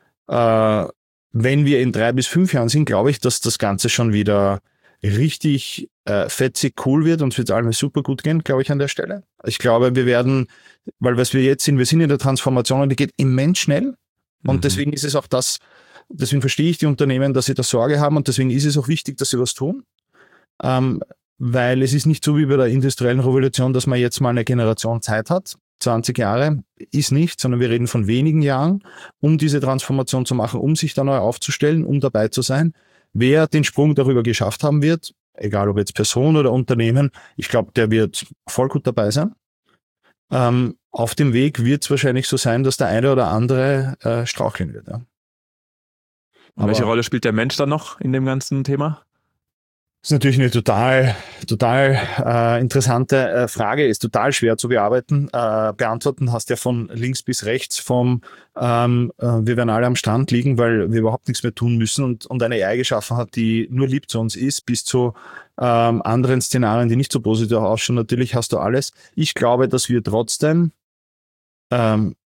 wir in 3 bis 5 Jahren sind, glaube ich, dass das Ganze schon wieder richtig fetzig cool wird und es wird allen super gut gehen, glaube ich, an der Stelle. Ich glaube, wir werden, weil was wir jetzt sind, wir sind in der Transformation und die geht immens schnell und deswegen ist es auch deswegen verstehe ich die Unternehmen, dass sie da Sorge haben und deswegen ist es auch wichtig, dass sie was tun. Weil es ist nicht so wie bei der industriellen Revolution, dass man jetzt mal eine Generation Zeit hat. 20 Jahre ist nicht, sondern wir reden von wenigen Jahren, um diese Transformation zu machen, um sich da neu aufzustellen, um dabei zu sein. Wer den Sprung darüber geschafft haben wird, egal ob jetzt Person oder Unternehmen, ich glaube, der wird voll gut dabei sein. Auf dem Weg wird es wahrscheinlich so sein, dass der eine oder andere straucheln wird. Ja. Und welche Rolle spielt der Mensch dann noch in dem ganzen Thema? Das ist natürlich eine total interessante Frage, ist total schwer zu beantworten, hast ja von links bis rechts wir werden alle am Stand liegen, weil wir überhaupt nichts mehr tun müssen und eine AI geschaffen hat, die nur lieb zu uns ist, bis zu anderen Szenarien, die nicht so positiv ausschauen. Natürlich hast du alles. Ich glaube, dass wir trotzdem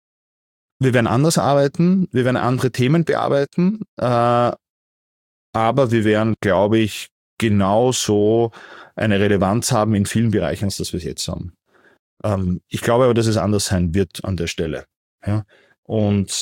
wir werden anders arbeiten, wir werden andere Themen bearbeiten, aber wir werden, glaube ich, genauso eine Relevanz haben in vielen Bereichen, als das wir jetzt haben. Ich glaube aber, dass es anders sein wird an der Stelle. Ja? Und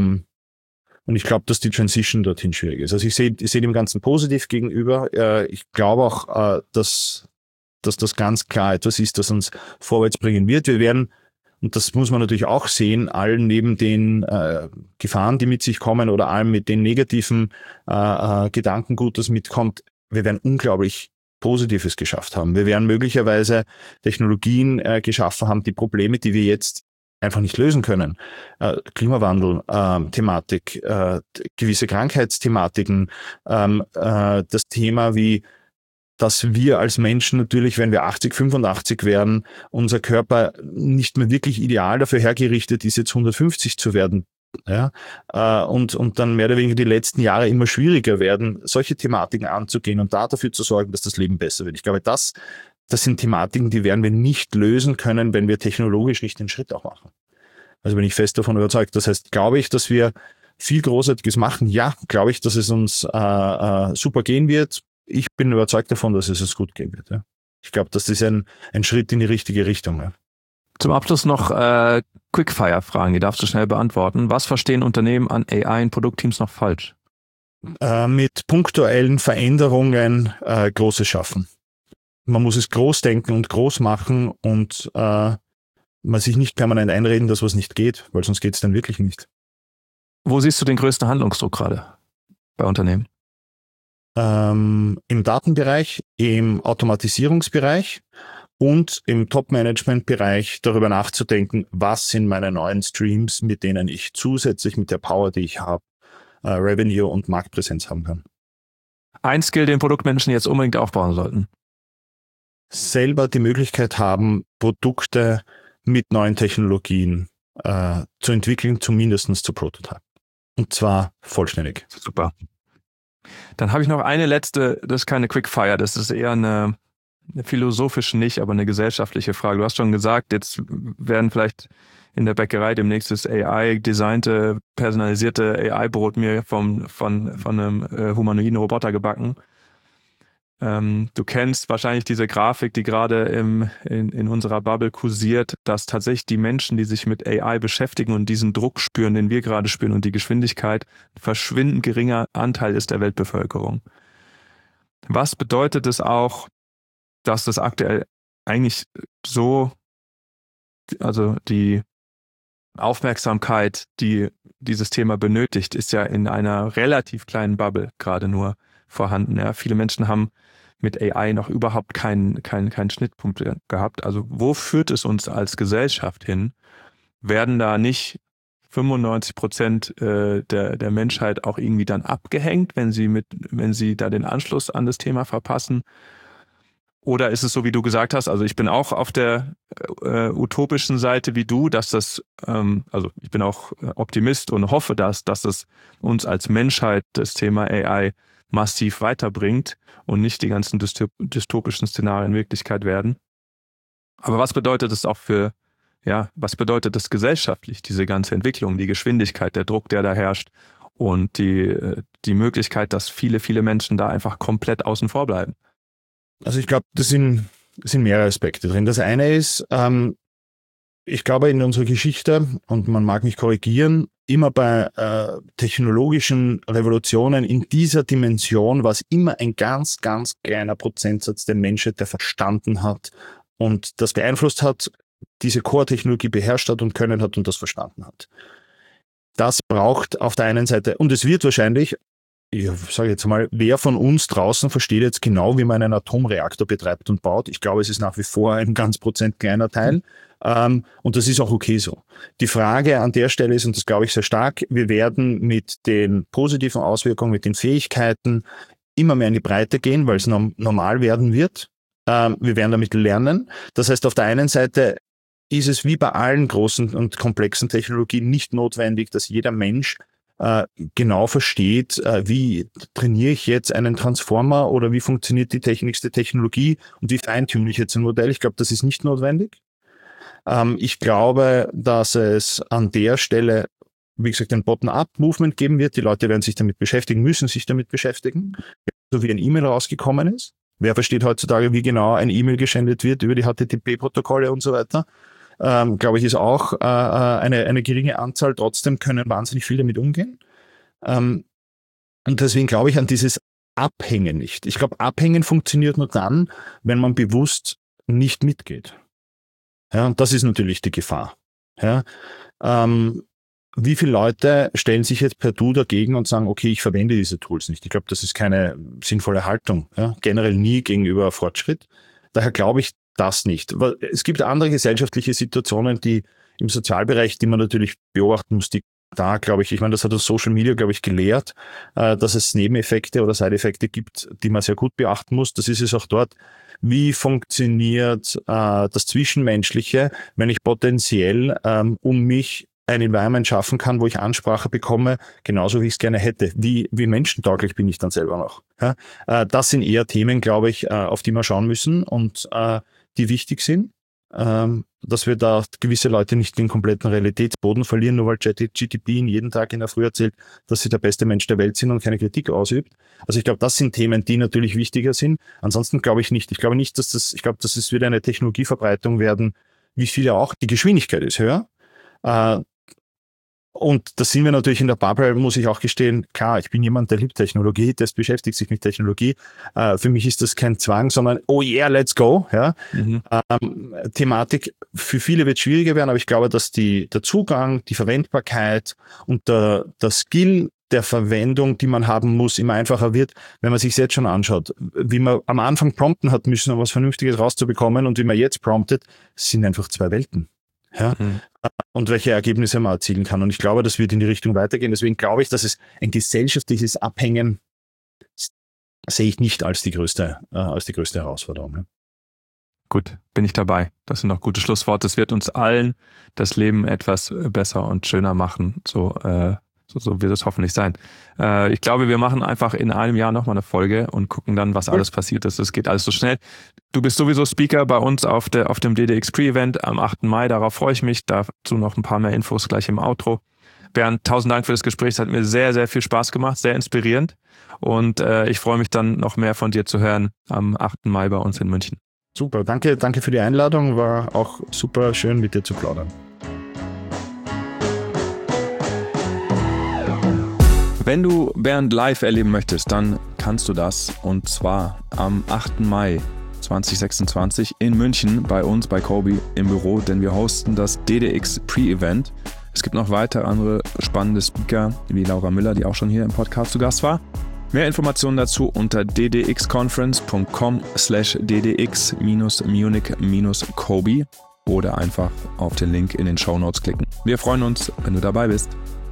ich glaube, dass die Transition dorthin schwierig ist. Also ich sehe dem Ganzen positiv gegenüber. Ich glaube auch, dass das ganz klar etwas ist, das uns vorwärts bringen wird. Wir werden, und das muss man natürlich auch sehen, allen neben den Gefahren, die mit sich kommen oder allem mit den negativen Gedankengut, das mitkommt, wir werden unglaublich Positives geschafft haben. Wir werden möglicherweise Technologien geschaffen haben, die Probleme, die wir jetzt einfach nicht lösen können. Klimawandel, Thematik, gewisse Krankheitsthematiken, das Thema wie, dass wir als Menschen natürlich, wenn wir 80, 85 werden, unser Körper nicht mehr wirklich ideal dafür hergerichtet ist, jetzt 150 zu werden. Ja, und dann mehr oder weniger die letzten Jahre immer schwieriger werden, solche Thematiken anzugehen und da dafür zu sorgen, dass das Leben besser wird. Ich glaube, das sind Thematiken, die werden wir nicht lösen können, wenn wir technologisch nicht den Schritt auch machen. Also bin ich fest davon überzeugt. Das heißt, glaube ich, dass wir viel Großartiges machen? Ja, glaube ich, dass es uns super gehen wird. Ich bin überzeugt davon, dass es uns gut gehen wird. Ja. Ich glaube, das ist ein Schritt in die richtige Richtung. Ja. Zum Abschluss noch Quickfire-Fragen, die darfst du schnell beantworten. Was verstehen Unternehmen an AI in Produktteams noch falsch? Mit punktuellen Veränderungen Großes schaffen. Man muss es groß denken und groß machen und man sich nicht permanent einreden, dass was nicht geht, weil sonst geht es dann wirklich nicht. Wo siehst du den größten Handlungsdruck gerade bei Unternehmen? Im Datenbereich, im Automatisierungsbereich und im Top-Management-Bereich darüber nachzudenken, was sind meine neuen Streams, mit denen ich zusätzlich mit der Power, die ich habe, Revenue und Marktpräsenz haben kann. Ein Skill, den Produktmenschen jetzt unbedingt aufbauen sollten. Selber die Möglichkeit haben, Produkte mit neuen Technologien zu entwickeln, zumindest zu prototypen. Und zwar vollständig. Super. Dann habe ich noch eine letzte, das ist keine Quickfire, das ist eher eine philosophische nicht, aber eine gesellschaftliche Frage. Du hast schon gesagt, jetzt werden vielleicht in der Bäckerei demnächst das AI-designte, personalisierte AI-Brot mir von einem humanoiden Roboter gebacken. Du kennst wahrscheinlich diese Grafik, die gerade in unserer Bubble kursiert, dass tatsächlich die Menschen, die sich mit AI beschäftigen und diesen Druck spüren, den wir gerade spüren und die Geschwindigkeit, ein verschwindend geringer Anteil ist der Weltbevölkerung. Was bedeutet es auch, dass das aktuell eigentlich so, also die Aufmerksamkeit, die dieses Thema benötigt, ist ja in einer relativ kleinen Bubble gerade nur vorhanden. Ja? Viele Menschen haben mit AI noch überhaupt keinen Schnittpunkt gehabt. Also wo führt es uns als Gesellschaft hin? Werden da nicht 95% der Menschheit auch irgendwie dann abgehängt, wenn sie da den Anschluss an das Thema verpassen? Oder ist es so, wie du gesagt hast, also ich bin auch auf der utopischen Seite wie du, dass das, also ich bin auch Optimist und hoffe, dass das uns als Menschheit das Thema AI massiv weiterbringt und nicht die ganzen dystopischen Szenarien Wirklichkeit werden. Aber was bedeutet es auch was bedeutet das gesellschaftlich, diese ganze Entwicklung, die Geschwindigkeit, der Druck, der da herrscht und die Möglichkeit, dass viele, viele Menschen da einfach komplett außen vor bleiben? Also ich glaube, das sind mehrere Aspekte drin. Das eine ist, ich glaube in unserer Geschichte, und man mag mich korrigieren, immer bei technologischen Revolutionen in dieser Dimension war es immer ein ganz, ganz kleiner Prozentsatz der Menschheit, der verstanden hat und das beeinflusst hat, diese Core-Technologie beherrscht hat und können hat und das verstanden hat. Das braucht auf der einen Seite, und es wird wahrscheinlich, ich sage jetzt mal, wer von uns draußen versteht jetzt genau, wie man einen Atomreaktor betreibt und baut. Ich glaube, es ist nach wie vor ein ganz kleiner Teil. Und das ist auch okay so. Die Frage an der Stelle ist, und das glaube ich sehr stark, wir werden mit den positiven Auswirkungen, mit den Fähigkeiten immer mehr in die Breite gehen, weil es normal werden wird. Wir werden damit lernen. Das heißt, auf der einen Seite ist es wie bei allen großen und komplexen Technologien nicht notwendig, dass jeder Mensch genau versteht, wie trainiere ich jetzt einen Transformer oder wie funktioniert die nächste Technologie und wie feintune ich jetzt ein Modell. Ich glaube, das ist nicht notwendig. Ich glaube, dass es an der Stelle wie gesagt, ein Bottom-up-Movement geben wird. Die Leute werden sich damit beschäftigen, müssen sich damit beschäftigen, so wie ein E-Mail rausgekommen ist. Wer versteht heutzutage, wie genau ein E-Mail gesendet wird über die HTTP-Protokolle und so weiter? Glaube ich, ist auch eine geringe Anzahl. Trotzdem können wahnsinnig viele damit umgehen. Und deswegen glaube ich an dieses Abhängen nicht. Ich glaube, Abhängen funktioniert nur dann, wenn man bewusst nicht mitgeht. Ja, und das ist natürlich die Gefahr. Ja, wie viele Leute stellen sich jetzt per Du dagegen und sagen, okay, ich verwende diese Tools nicht. Ich glaube, das ist keine sinnvolle Haltung. Ja? Generell nie gegenüber Fortschritt. Daher glaube ich das nicht. Es gibt andere gesellschaftliche Situationen, die im Sozialbereich, die man natürlich beobachten muss, die da, glaube ich, meine, das hat das Social Media, glaube ich, gelehrt, dass es Nebeneffekte oder Side-Effekte gibt, die man sehr gut beachten muss. Das ist es auch dort. Wie funktioniert das Zwischenmenschliche, wenn ich potenziell um mich ein Environment schaffen kann, wo ich Ansprache bekomme, genauso wie ich es gerne hätte. Wie menschentauglich bin ich dann selber noch? Ja? Das sind eher Themen, glaube ich, auf die wir schauen müssen und die wichtig sind, dass wir da gewisse Leute nicht den kompletten Realitätsboden verlieren, nur weil ChatGPT jeden Tag in der Früh erzählt, dass sie der beste Mensch der Welt sind und keine Kritik ausübt. Also ich glaube, das sind Themen, die natürlich wichtiger sind. Ansonsten glaube ich nicht. Ich glaube nicht, dass es wieder eine Technologieverbreitung werden, wie viele auch. Die Geschwindigkeit ist höher. Und da sind wir natürlich in der Bubble, muss ich auch gestehen, klar, ich bin jemand, der liebt Technologie, der beschäftigt sich mit Technologie. Für mich ist das kein Zwang, sondern oh yeah, let's go. Ja? Thematik für viele wird schwieriger werden, aber ich glaube, dass der Zugang, die Verwendbarkeit und der Skill der Verwendung, die man haben muss, immer einfacher wird, wenn man sich jetzt schon anschaut. Wie man am Anfang prompten hat müssen, um was Vernünftiges rauszubekommen und wie man jetzt promptet, sind einfach zwei Welten. Ja? Und welche Ergebnisse man erzielen kann. Und ich glaube, das wird in die Richtung weitergehen. Deswegen glaube ich, dass es ein gesellschaftliches Abhängen sehe ich nicht als die größte Herausforderung. Ja. Gut, bin ich dabei. Das sind noch gute Schlussworte. Es wird uns allen das Leben etwas besser und schöner machen. So wird es hoffentlich sein. Ich glaube, wir machen einfach in einem Jahr nochmal eine Folge und gucken dann, was alles passiert ist. Es geht alles so schnell. Du bist sowieso Speaker bei uns auf dem DDX Pre-Event am 8. Mai. Darauf freue ich mich. Dazu noch ein paar mehr Infos gleich im Outro. Bernd, 1000 Dank für das Gespräch. Es hat mir sehr, sehr viel Spaß gemacht. Sehr inspirierend. Und ich freue mich dann noch mehr von dir zu hören am 8. Mai bei uns in München. Super. Danke für die Einladung. War auch super schön, mit dir zu plaudern. Wenn du Bernd live erleben möchtest, dann kannst du das, und zwar am 8. Mai 2026 in München bei uns, bei Kobi im Büro, denn wir hosten das DDX Pre-Event. Es gibt noch weitere andere spannende Speaker wie Laura Müller, die auch schon hier im Podcast zu Gast war. Mehr Informationen dazu unter ddxconference.com/ddx-munich-kobi oder einfach auf den Link in den Shownotes klicken. Wir freuen uns, wenn du dabei bist.